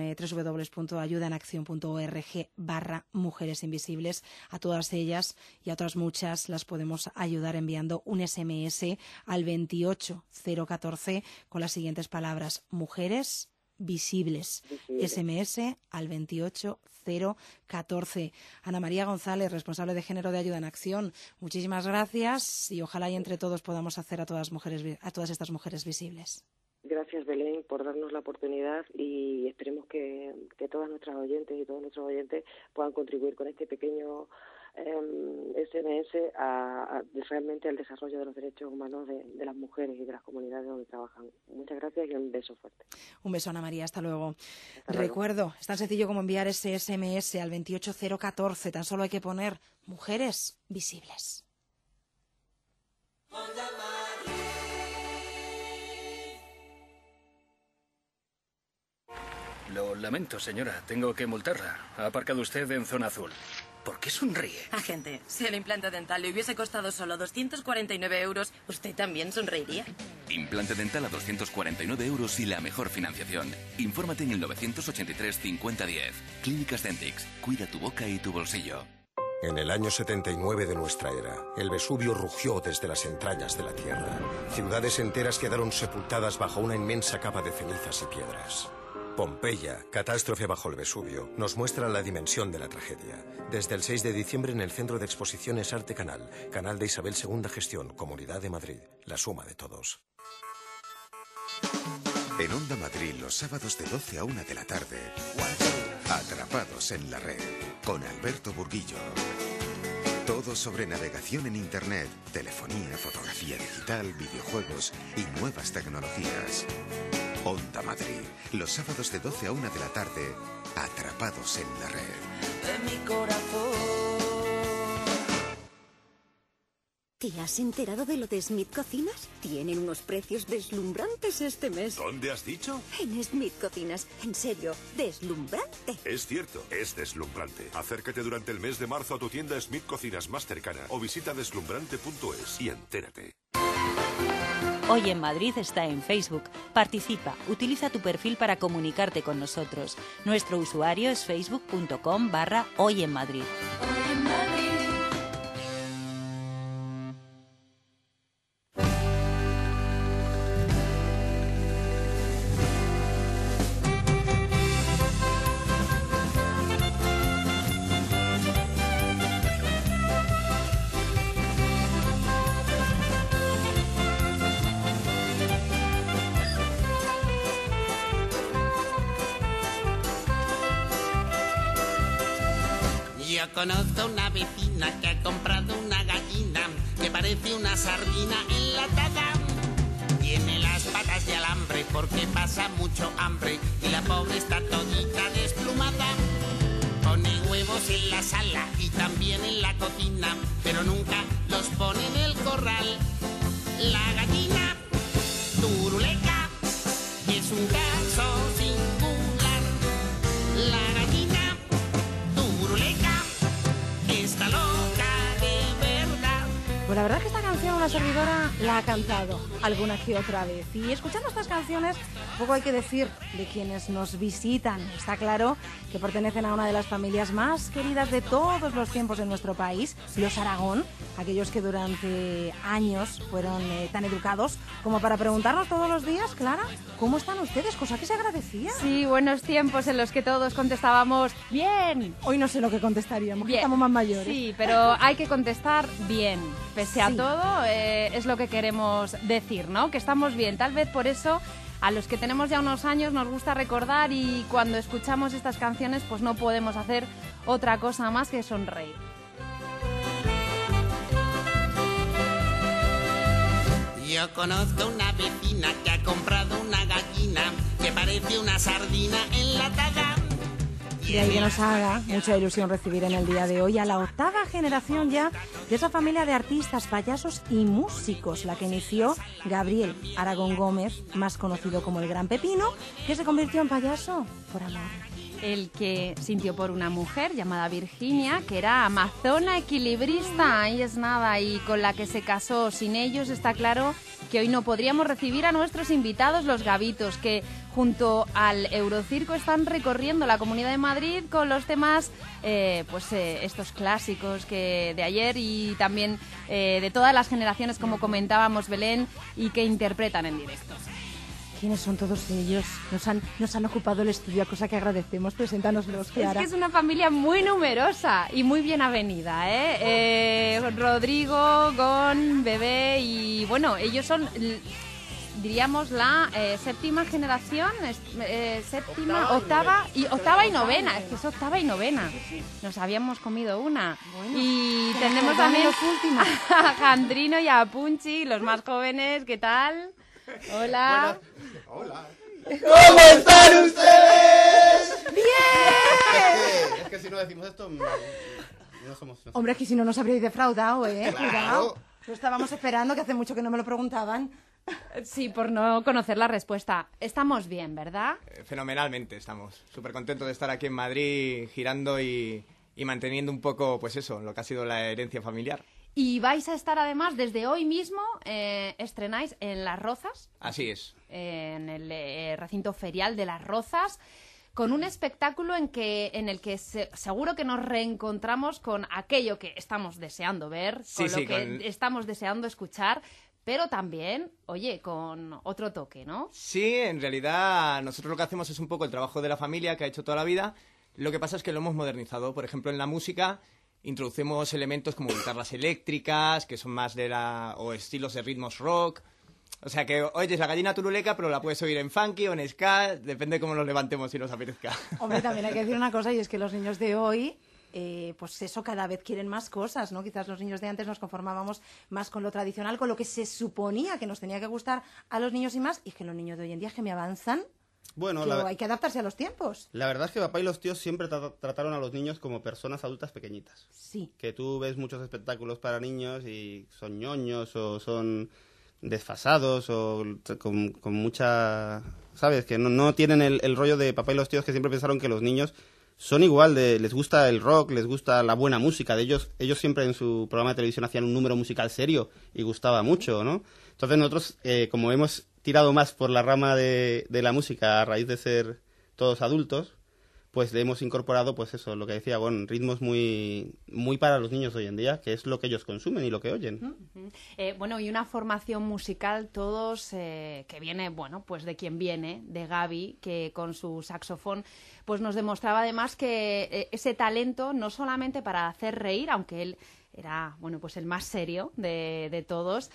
www.ayudaenaccion.org/mujeres invisibles. A todas ellas y a otras muchas las podemos ayudar enviando un SMS al 28014 con las siguientes palabras: mujeres visibles. SMS al 28014. Ana María González, responsable de género de Ayuda en Acción, muchísimas gracias, y ojalá y entre todos podamos hacer a todas estas mujeres visibles. Gracias, Belén, por darnos la oportunidad, y esperemos que todas nuestras oyentes y todos nuestros oyentes puedan contribuir con este pequeño SMS realmente al desarrollo de los derechos humanos de las mujeres y de las comunidades donde trabajan. Muchas gracias y un beso fuerte. Un beso, Ana María, hasta luego. Recuerdo, es tan sencillo como enviar ese SMS al 28014, tan solo hay que poner mujeres visibles. Lo lamento, señora. Tengo que multarla. Ha aparcado usted en zona azul. ¿Por qué sonríe? Agente, si el implante dental le hubiese costado solo 249 euros, ¿usted también sonreiría? Implante dental a 249 euros y la mejor financiación. Infórmate en el 983 5010. Clínicas Dentix. Cuida tu boca y tu bolsillo. En el año 79 de nuestra era, el Vesubio rugió desde las entrañas de la Tierra. Ciudades enteras quedaron sepultadas bajo una inmensa capa de cenizas y piedras. Pompeya, catástrofe bajo el Vesubio, nos muestra la dimensión de la tragedia. Desde el 6 de diciembre en el Centro de Exposiciones Arte Canal, canal de Isabel II Gestión, Comunidad de Madrid, la suma de todos. En Onda Madrid, los sábados de 12 a 1 de la tarde, Atrapados en la Red, con Alberto Burguillo. Todo sobre navegación en Internet, telefonía, fotografía digital, videojuegos y nuevas tecnologías. Onda Madrid. Los sábados de 12 a 1 de la tarde, Atrapados en la Red. De mi corazón. ¿Te has enterado de lo de Smith Cocinas? Tienen unos precios deslumbrantes este mes. ¿Dónde has dicho? En Smith Cocinas. En serio, deslumbrante. Es cierto, es deslumbrante. Acércate durante el mes de marzo a tu tienda Smith Cocinas más cercana o visita deslumbrante.es y entérate. Hoy en Madrid está en Facebook. Participa, utiliza tu perfil para comunicarte con nosotros. Nuestro usuario es facebook.com/Hoy en Madrid. Yo conozco una vecina que ha comprado una gallina que parece una sardina enlatada. Tiene las patas de alambre porque pasa mucho hambre y la pobre está todita desplumada. Pone huevos en la sala y también en la cocina, pero nunca los pone en el corral. La gallina turuleca es un caso singular. La gallina turuleca está loca de verdad. Pues la verdad es que esta canción una servidora la ha cantado alguna que otra vez. Y escuchando estas canciones, poco hay que decir de quienes nos visitan. Está claro que pertenecen a una de las familias más queridas de todos los tiempos en nuestro país, los Aragón, aquellos que durante años fueron tan educados como para preguntarnos todos los días, Clara, ¿cómo están ustedes? Cosa que se agradecía. Sí, buenos tiempos en los que todos contestábamos bien. Hoy no sé lo que contestaríamos, bien. Que estamos más mayores. Sí, pero hay que contestar bien. Pese a Sí. todo, es lo que queremos decir, ¿no? Que estamos bien. Tal vez por eso a los que tenemos ya unos años nos gusta recordar y cuando escuchamos estas canciones pues no podemos hacer otra cosa más que sonreír. Yo conozco una vecina que ha comprado una gallina que parece una sardina enlatada. De ahí que nos haga mucha ilusión recibir en el día de hoy a la octava generación ya de esa familia de artistas, payasos y músicos, la que inició Gabriel Aragón Gómez, más conocido como el Gran Pepino, que se convirtió en payaso por amor. El que sintió por una mujer llamada Virginia, que era amazona equilibrista, ahí es nada, y con la que se casó. Sin ellos está claro que hoy no podríamos recibir a nuestros invitados, los Gavitos, que junto al Eurocirco están recorriendo la Comunidad de Madrid con los temas, estos clásicos que de ayer y también de todas las generaciones, como comentábamos, Belén, y que interpretan en directo. ¿Quiénes son todos ellos? Nos han ocupado el estudio, cosa que agradecemos. Preséntanoslos, Clara. Es que es una familia muy numerosa y muy bien avenida, ¿eh? Rodrigo, Gon, Bebé y bueno, ellos son, diríamos, la séptima generación, octava y novena. Es que es octava y novena. Nos habíamos comido una. Bueno, y tenemos también los últimos. a Jandrino y a Punchi, los más jóvenes. ¿Qué tal? Hola. Hola. ¿Cómo están ustedes? ¡Bien! Es que si no decimos esto, no somos... Hombre, es que si no nos habríais defraudado, ¿eh? Claro. Cuidado. Lo estábamos esperando, que hace mucho que no me lo preguntaban. Sí, por no conocer la respuesta. Estamos bien, ¿verdad? Fenomenalmente estamos. Súper contentos de estar aquí en Madrid girando y manteniendo un poco, pues eso, lo que ha sido la herencia familiar. Y vais a estar además desde hoy mismo, estrenáis en Las Rozas. Así es. En el recinto ferial de Las Rozas, con un espectáculo en el que seguro que nos reencontramos con aquello que estamos deseando ver, con lo que estamos deseando escuchar, pero también, oye, con otro toque, ¿no? Sí, en realidad nosotros lo que hacemos es un poco el trabajo de la familia que ha hecho toda la vida. Lo que pasa es que lo hemos modernizado. Por ejemplo, en la música introducimos elementos como guitarras eléctricas, que son más o estilos de ritmos rock. O sea que oyes la gallina turuleca, pero la puedes oír en funky o en ska, depende de cómo nos levantemos y nos apetezca. Hombre, también hay que decir una cosa, y es que los niños de hoy pues eso, cada vez quieren más cosas, ¿no? Quizás los niños de antes nos conformábamos más con lo tradicional, con lo que se suponía que nos tenía que gustar a los niños y más, y que los niños de hoy en día es que me avanzan. Bueno, Hay que adaptarse a los tiempos. La verdad es que papá y los tíos siempre trataron a los niños como personas adultas pequeñitas. Sí. Que tú ves muchos espectáculos para niños y son ñoños o son desfasados o con mucha... ¿Sabes? Que no tienen el rollo de papá y los tíos, que siempre pensaron que los niños son igual, les gusta el rock, les gusta la buena música. Ellos siempre en su programa de televisión hacían un número musical serio y gustaba mucho, ¿no? Entonces nosotros, como hemos tirado más por la rama de la música a raíz de ser todos adultos, pues le hemos incorporado, pues eso, lo que decía, bueno, ritmos muy para los niños hoy en día, que es lo que ellos consumen y lo que oyen. Bueno, y una formación musical todos que viene, bueno, pues de quien viene, de Gaby, que con su saxofón pues nos demostraba además que ese talento no solamente para hacer reír, aunque él era, bueno, pues el más serio de todos,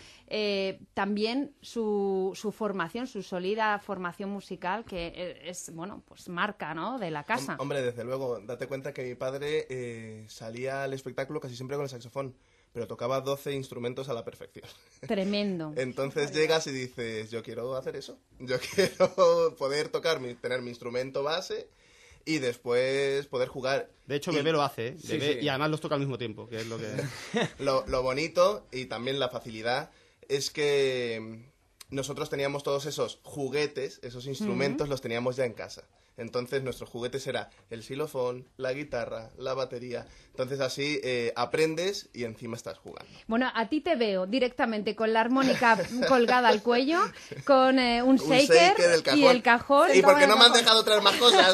también su formación, su sólida formación musical, que es, bueno, pues marca, ¿no?, de la casa. Hombre, desde luego, date cuenta que mi padre salía al espectáculo casi siempre con el saxofón, pero tocaba 12 instrumentos a la perfección. Tremendo. Entonces llegas y dices, yo quiero hacer eso, yo quiero poder tocar, tener mi instrumento base y después poder jugar. De hecho, Bebé lo hace, ¿eh? Sí, Bebé, sí. Y además los toca al mismo tiempo, que es lo que... Lo bonito y también la facilidad es que nosotros teníamos todos esos juguetes, esos instrumentos, los teníamos ya en casa. Entonces nuestros juguetes era el xilofón, la guitarra, la batería. Entonces así aprendes y encima estás jugando. Bueno, a ti te veo directamente con la armónica colgada al cuello, con un shaker del cajón. y el cajón. ¿Y por qué no me han dejado traer más cosas?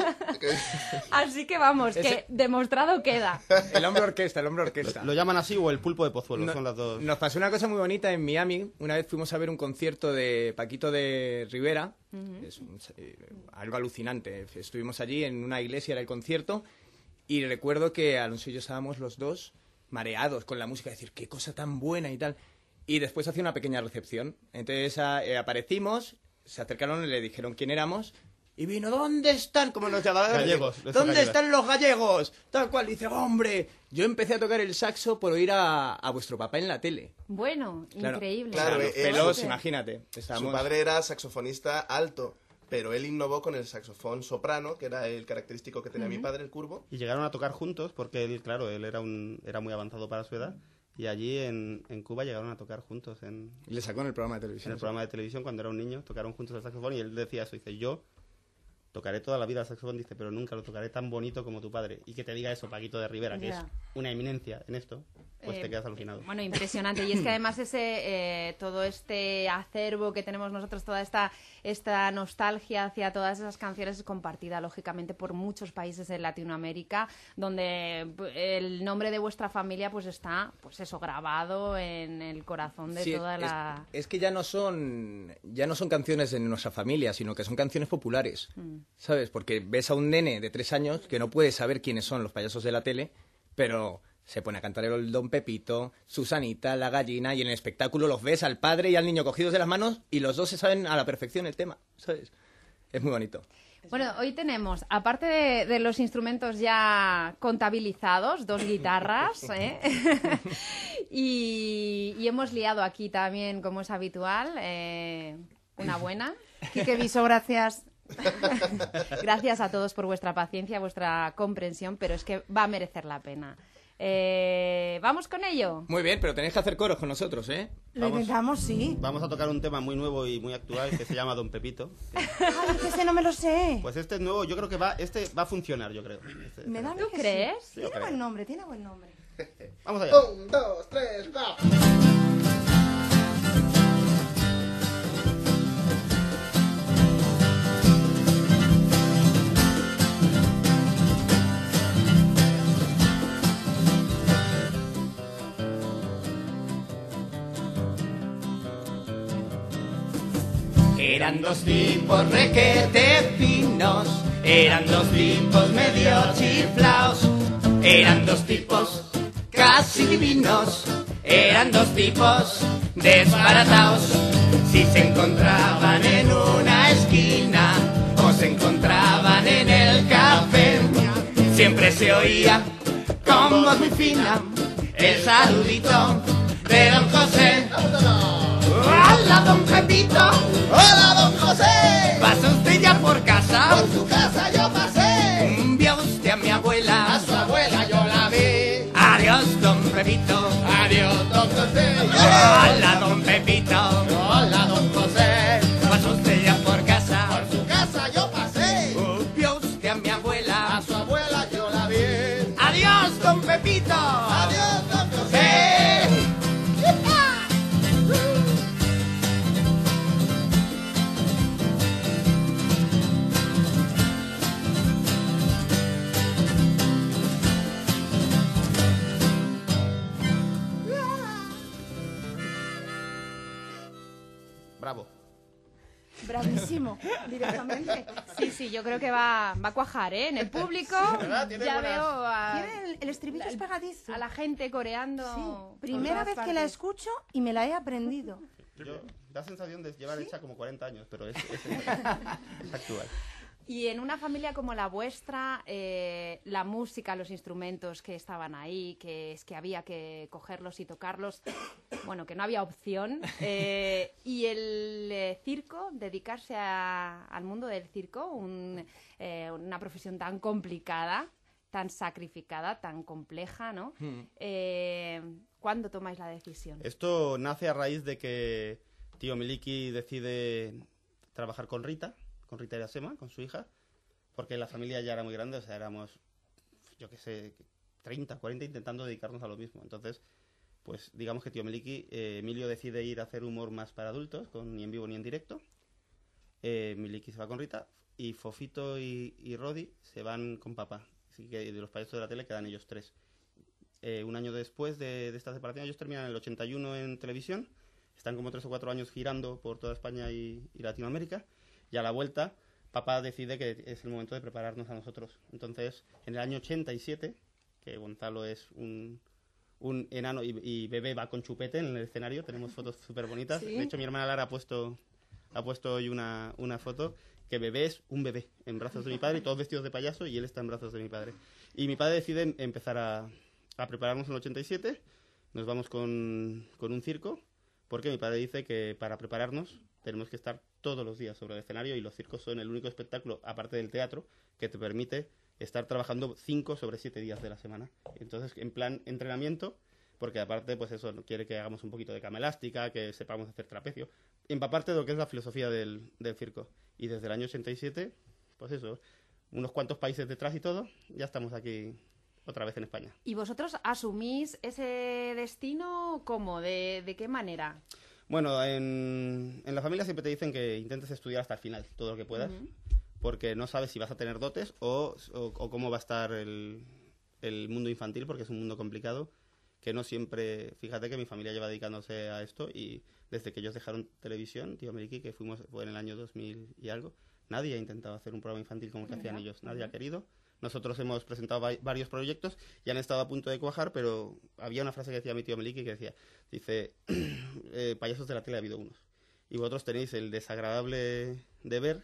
Así que vamos, que demostrado queda. El hombre orquesta. Lo llaman así o el pulpo de Pozuelo, son las dos. Nos pasó una cosa muy bonita en Miami. Una vez fuimos a ver un concierto de Paquito de Rivera. Es algo alucinante. Estuvimos allí en una iglesia, era el concierto, y recuerdo que Alonso y yo estábamos los dos mareados con la música, decir, qué cosa tan buena y tal. Y después hacía una pequeña recepción. Entonces aparecimos, se acercaron y le dijeron quién éramos. Y vino, ¿dónde están? Como nos llamaban. Gallegos. ¿Dónde están los gallegos? Tal cual. Dice, hombre, yo empecé a tocar el saxo por oír a vuestro papá en la tele. Bueno, Claro, increíble. Claro, los pelos, imagínate. Su padre era saxofonista alto, pero él innovó con el saxofón soprano, que era el característico que tenía mi padre, el curvo. Y llegaron a tocar juntos porque él, claro, él era muy avanzado para su edad. Y allí en Cuba llegaron a tocar juntos. Y le sacó en el programa de televisión. En el programa de televisión, cuando era un niño, tocaron juntos el saxofón y él decía eso. Dice, yo tocaré toda la vida el saxofón, dice, pero nunca lo tocaré tan bonito como tu padre. Y que te diga eso, Paquito de Rivera, que es una eminencia en esto, pues te quedas alucinado. Bueno, impresionante. Y es que además todo este acervo que tenemos nosotros, toda esta nostalgia hacia todas esas canciones es compartida, lógicamente, por muchos países de Latinoamérica, donde el nombre de vuestra familia pues está, pues eso, grabado en el corazón de toda la... Es que ya no son canciones de nuestra familia, sino que son canciones populares. ¿Sabes? Porque ves a un nene de 3 años que no puede saber quiénes son los payasos de la tele, pero se pone a cantar el Don Pepito, Susanita, la gallina, y en el espectáculo los ves al padre y al niño cogidos de las manos y los dos se saben a la perfección el tema, ¿sabes? Es muy bonito. Bueno, hoy tenemos, aparte de los instrumentos ya contabilizados, 2 guitarras, ¿eh? y hemos liado aquí también, como es habitual, una buena. Quique Viso, gracias. Gracias a todos por vuestra paciencia, vuestra comprensión, pero es que va a merecer la pena. ¿Vamos con ello? Muy bien, pero tenéis que hacer coros con nosotros, ¿eh? Lo intentamos, sí. Vamos a tocar un tema muy nuevo y muy actual que se llama Don Pepito. Ay, que ese no me lo sé. Pues este es nuevo, yo creo que va a funcionar, yo creo. ¿Me da ¿Tú crees? Sí. Tiene buen nombre, tiene buen nombre. Vamos allá. 1, 2, 3, ¡va! Eran 2 tipos requete finos, eran 2 tipos medio chiflaos, eran 2 tipos casi divinos, eran 2 tipos desbarataos. Si se encontraban en una esquina o se encontraban en el café, siempre se oía con voz muy fina, el saludito de don José. Hola, don Pepito. Hola, don José. ¿Pasa usted ya por casa? Por su casa yo pasé. ¿Vio usted a mi abuela? A su abuela yo la vi. Adiós, don Pepito. Adiós, don José. Hola, don Pepito. Hola, don José. ¿Pasa usted ya por casa? Por su casa yo pasé. ¿Vio usted a mi abuela? A su abuela yo la vi. Adiós, don Pepito. Adiós, don José. Bravo. Bravísimo, directamente. Sí, yo creo que va a cuajar, ¿eh? En el público ¿verdad? Tiene ya buenas- veo Tiene el estribillo es pegadizo. a la gente coreando. Sí, por primera todas vez que la partes. escucho y me la he aprendido. Yo, da sensación de llevar hecha como 40 años, pero es actual. Y en una familia como la vuestra, la música, los instrumentos que estaban ahí, que es que había que cogerlos y tocarlos, bueno, que no había opción. Y el circo, dedicarse al mundo del circo, una profesión tan complicada, tan sacrificada, tan compleja, ¿no? ¿Cuándo tomáis la decisión? Esto nace a raíz de que tío Miliki decide trabajar con Rita Irasema, con su hija, porque la familia ya era muy grande, o sea, éramos, yo qué sé, 30, 40 intentando dedicarnos a lo mismo. Entonces, pues digamos que tío Miliki, Emilio decide ir a hacer humor más para adultos, con ni en vivo ni en directo. Miliki se va con Rita y Fofito y Rodi se van con papá. Así que de los payasos de la tele quedan ellos tres. Un año después de esta separación, ellos terminan en el 81 en televisión, están como 3 o 4 años girando por toda España y Latinoamérica, y a la vuelta papá decide que es el momento de prepararnos a nosotros. Entonces, en el año 87, que Gonzalo es un enano y Bebé va con chupete en el escenario, tenemos fotos súper bonitas. Sí. De hecho, mi hermana Lara ha puesto hoy una foto que Bebé es un bebé en brazos de mi padre, y todos vestidos de payaso, y él está en brazos de mi padre. Y mi padre decide empezar a prepararnos en el 87, nos vamos con un circo, porque mi padre dice que para prepararnos tenemos que estar todos los días sobre el escenario, y los circos son el único espectáculo, aparte del teatro, que te permite estar trabajando 5 sobre 7 días de la semana. Entonces, en plan entrenamiento, porque aparte, pues eso, quiere que hagamos un poquito de cama elástica, que sepamos hacer trapecio, empaparte de lo que es la filosofía del circo. Y desde el año 87, pues eso, unos cuantos países detrás y todo, ya estamos aquí otra vez en España. ¿Y vosotros asumís ese destino cómo? ¿De qué manera? Bueno, en la familia siempre te dicen que intentes estudiar hasta el final, todo lo que puedas, porque no sabes si vas a tener dotes o cómo va a estar el mundo infantil, porque es un mundo complicado, que no siempre... Fíjate que mi familia lleva dedicándose a esto, y desde que ellos dejaron televisión, tío Miliki, que fue en el año 2000 y algo, nadie ha intentado hacer un programa infantil como el que hacían ellos, nadie ha querido. Nosotros hemos presentado varios proyectos y han estado a punto de cuajar, pero había una frase que decía mi tío Miliki que dice, payasos de la tele ha habido unos. Y vosotros tenéis el desagradable deber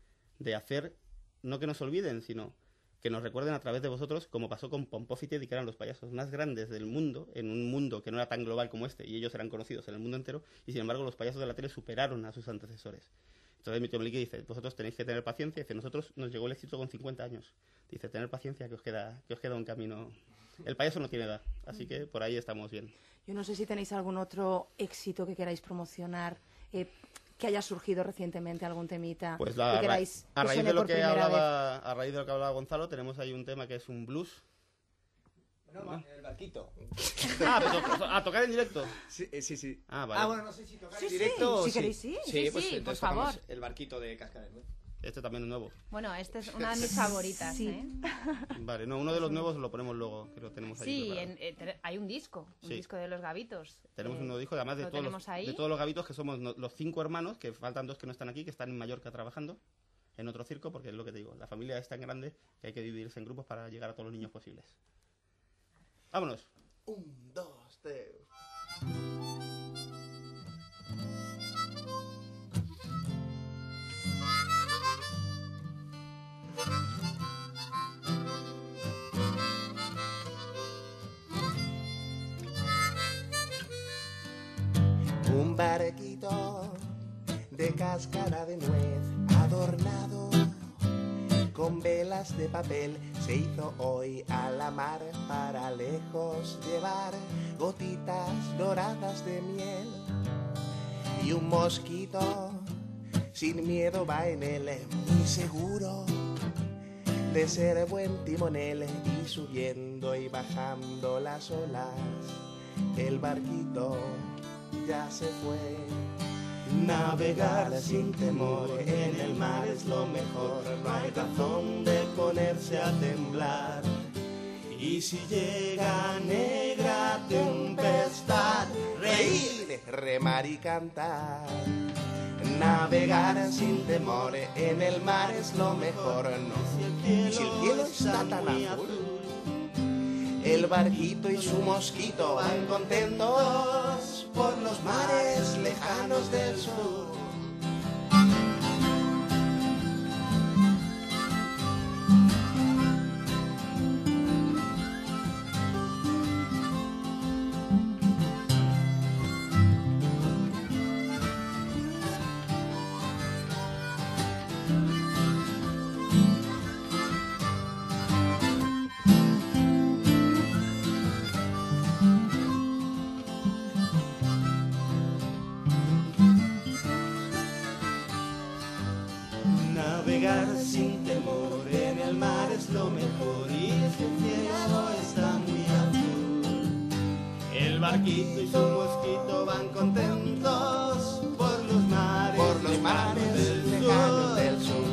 de hacer, no que nos olviden, sino que nos recuerden a través de vosotros, como pasó con Pompó y Teddy, que eran los payasos más grandes del mundo, en un mundo que no era tan global como este, y ellos eran conocidos en el mundo entero, y sin embargo los payasos de la tele superaron a sus antecesores. Entonces mi tío Miliki dice, vosotros tenéis que tener paciencia. Dice, nosotros nos llegó el éxito con 50 años. Dice, tener paciencia, que os queda un camino. El payaso no tiene edad, así que por ahí estamos bien. Yo no sé si tenéis algún otro éxito que queráis promocionar, que haya surgido recientemente, algún temita Pues que queráis a que raíz suene de lo por que primera vez. a raíz de lo que hablaba Gonzalo, tenemos ahí un tema que es un blues. El barquito. ¿A tocar en directo? Sí, sí. Ah, vale. Bueno, no sé si tocar Sí, en directo sí, o si queréis, sí. Sí, pues por entonces favor. tocamos el barquito de Cascabel, ¿no? Este también es nuevo. Bueno, esta es una de mis favoritas, Sí. ¿eh? Vale, no, uno de los nuevos lo ponemos luego, que lo tenemos ahí. Sí, preparado. hay un disco Sí. de los Gavitos. Tenemos un nuevo disco, además lo tenemos ahí. de todos los gavitos, que somos los 5 hermanos, que faltan 2 que no están aquí, que están en Mallorca trabajando en otro circo, porque es lo que te digo, la familia es tan grande que hay que dividirse en grupos para llegar a todos los niños posibles. ¡Vámonos! 1, 2, 3... Un barquito de cáscara de nuez adornado con velas de papel se hizo hoy a la mar para lejos llevar gotitas doradas de miel. Y un mosquito sin miedo va en él, muy seguro de ser buen timonel, y subiendo y bajando las olas el barquito ya se fue. Navegar sin temor en el mar es lo mejor, no hay razón de ponerse a temblar. Y si llega negra tempestad, reír, remar y cantar. Navegar sin temor en el mar es lo mejor, no. Y si el cielo está tan azul, el barquito y su mosquito van contentos por los mares lejanos del sur. Navegar sin temor en el mar es lo mejor, y es que el cielo está muy azul. El barquito y su mosquito van contentos por los mares lejanos del sur.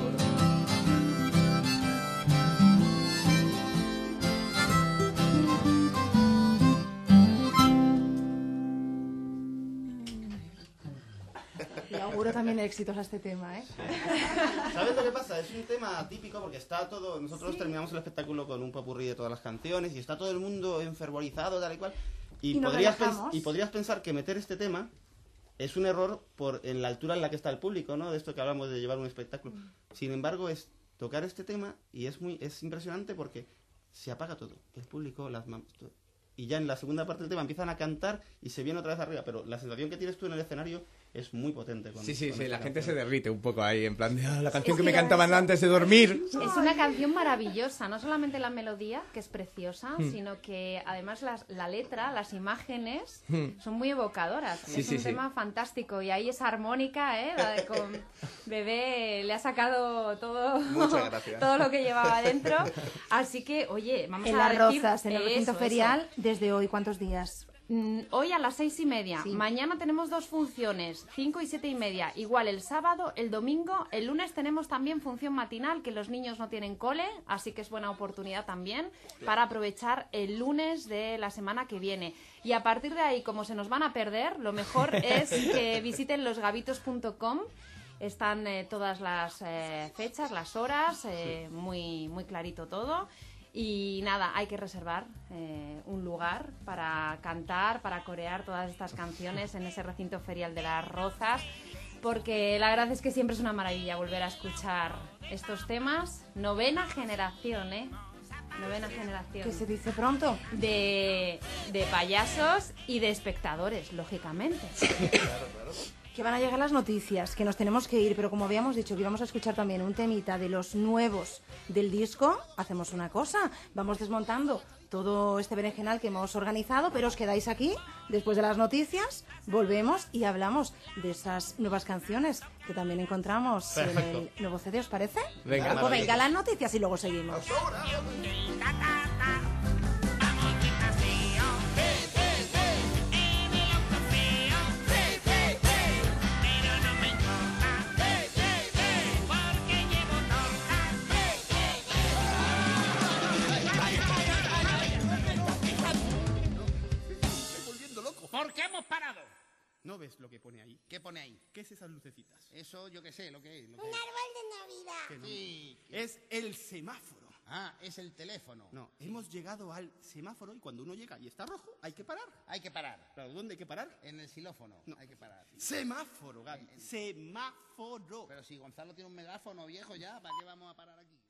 Le auguro también éxitos a este tema, ¿eh? ¿Sabes lo que pasa? Es un tema típico porque está todo... Nosotros terminamos el espectáculo con un popurrí de todas las canciones y está todo el mundo enfervorizado, tal y cual. Y nos relajamos. podrías pensar que meter este tema es un error en la altura en la que está el público, ¿no? De esto que hablamos de llevar un espectáculo. Sin embargo, es tocar este tema y es impresionante porque se apaga todo. El público, las mamás... Y ya en la segunda parte del tema empiezan a cantar y se viene otra vez arriba. Pero la sensación que tienes tú en el escenario es muy potente. Sí, la gente se derrite un poco ahí, en plan de la canción que me cantaban antes de dormir. Es una canción maravillosa, no solamente la melodía, que es preciosa, sino que además la letra, las imágenes, son muy evocadoras. Es un tema fantástico, y ahí esa armónica, la de con Bebé le ha sacado todo, Muchas gracias. todo lo que llevaba dentro. Así que, oye, vamos En a Las decir Rozas, en el recinto eso. ferial, desde hoy, ¿cuántos días? Hoy a las 6:30. Sí. Mañana tenemos 2 funciones, 5 y 7:30. Igual el sábado, el domingo, el lunes tenemos también función matinal, que los niños no tienen cole, así que es buena oportunidad también para aprovechar el lunes de la semana que viene. Y a partir de ahí, como se nos van a perder, lo mejor es que visiten losgavitos.com. Están todas las fechas, las horas, muy, muy clarito todo. Y nada, hay que reservar un lugar para cantar, para corear todas estas canciones en ese recinto ferial de Las Rozas, porque la verdad es que siempre es una maravilla volver a escuchar estos temas. Novena generación, ¿eh? Novena generación. Que se dice pronto. De payasos y de espectadores, lógicamente. Claro. Que van a llegar las noticias, que nos tenemos que ir, pero como habíamos dicho que íbamos a escuchar también un temita de los nuevos del disco, hacemos una cosa, vamos desmontando todo este berenjenal que hemos organizado, pero os quedáis aquí, después de las noticias, volvemos y hablamos de esas nuevas canciones que también encontramos Perfecto. en el nuevo CD, ¿os parece? Venga, pues venga, las noticias y luego seguimos. ¿Por qué hemos parado? ¿No ves lo que pone ahí? ¿Qué pone ahí? ¿Qué es esas lucecitas? Eso yo qué sé, lo que es. Un árbol de Navidad. Que no. Sí. Es el semáforo. Ah, es el teléfono. No, hemos llegado al semáforo y cuando uno llega y está rojo, hay que parar. Hay que parar. Claro, ¿dónde hay que parar? En el xilófono. No. Hay que parar. Semáforo, Gaby. Semáforo. Pero si Gonzalo tiene un megáfono viejo ya, ¿para qué vamos a parar aquí?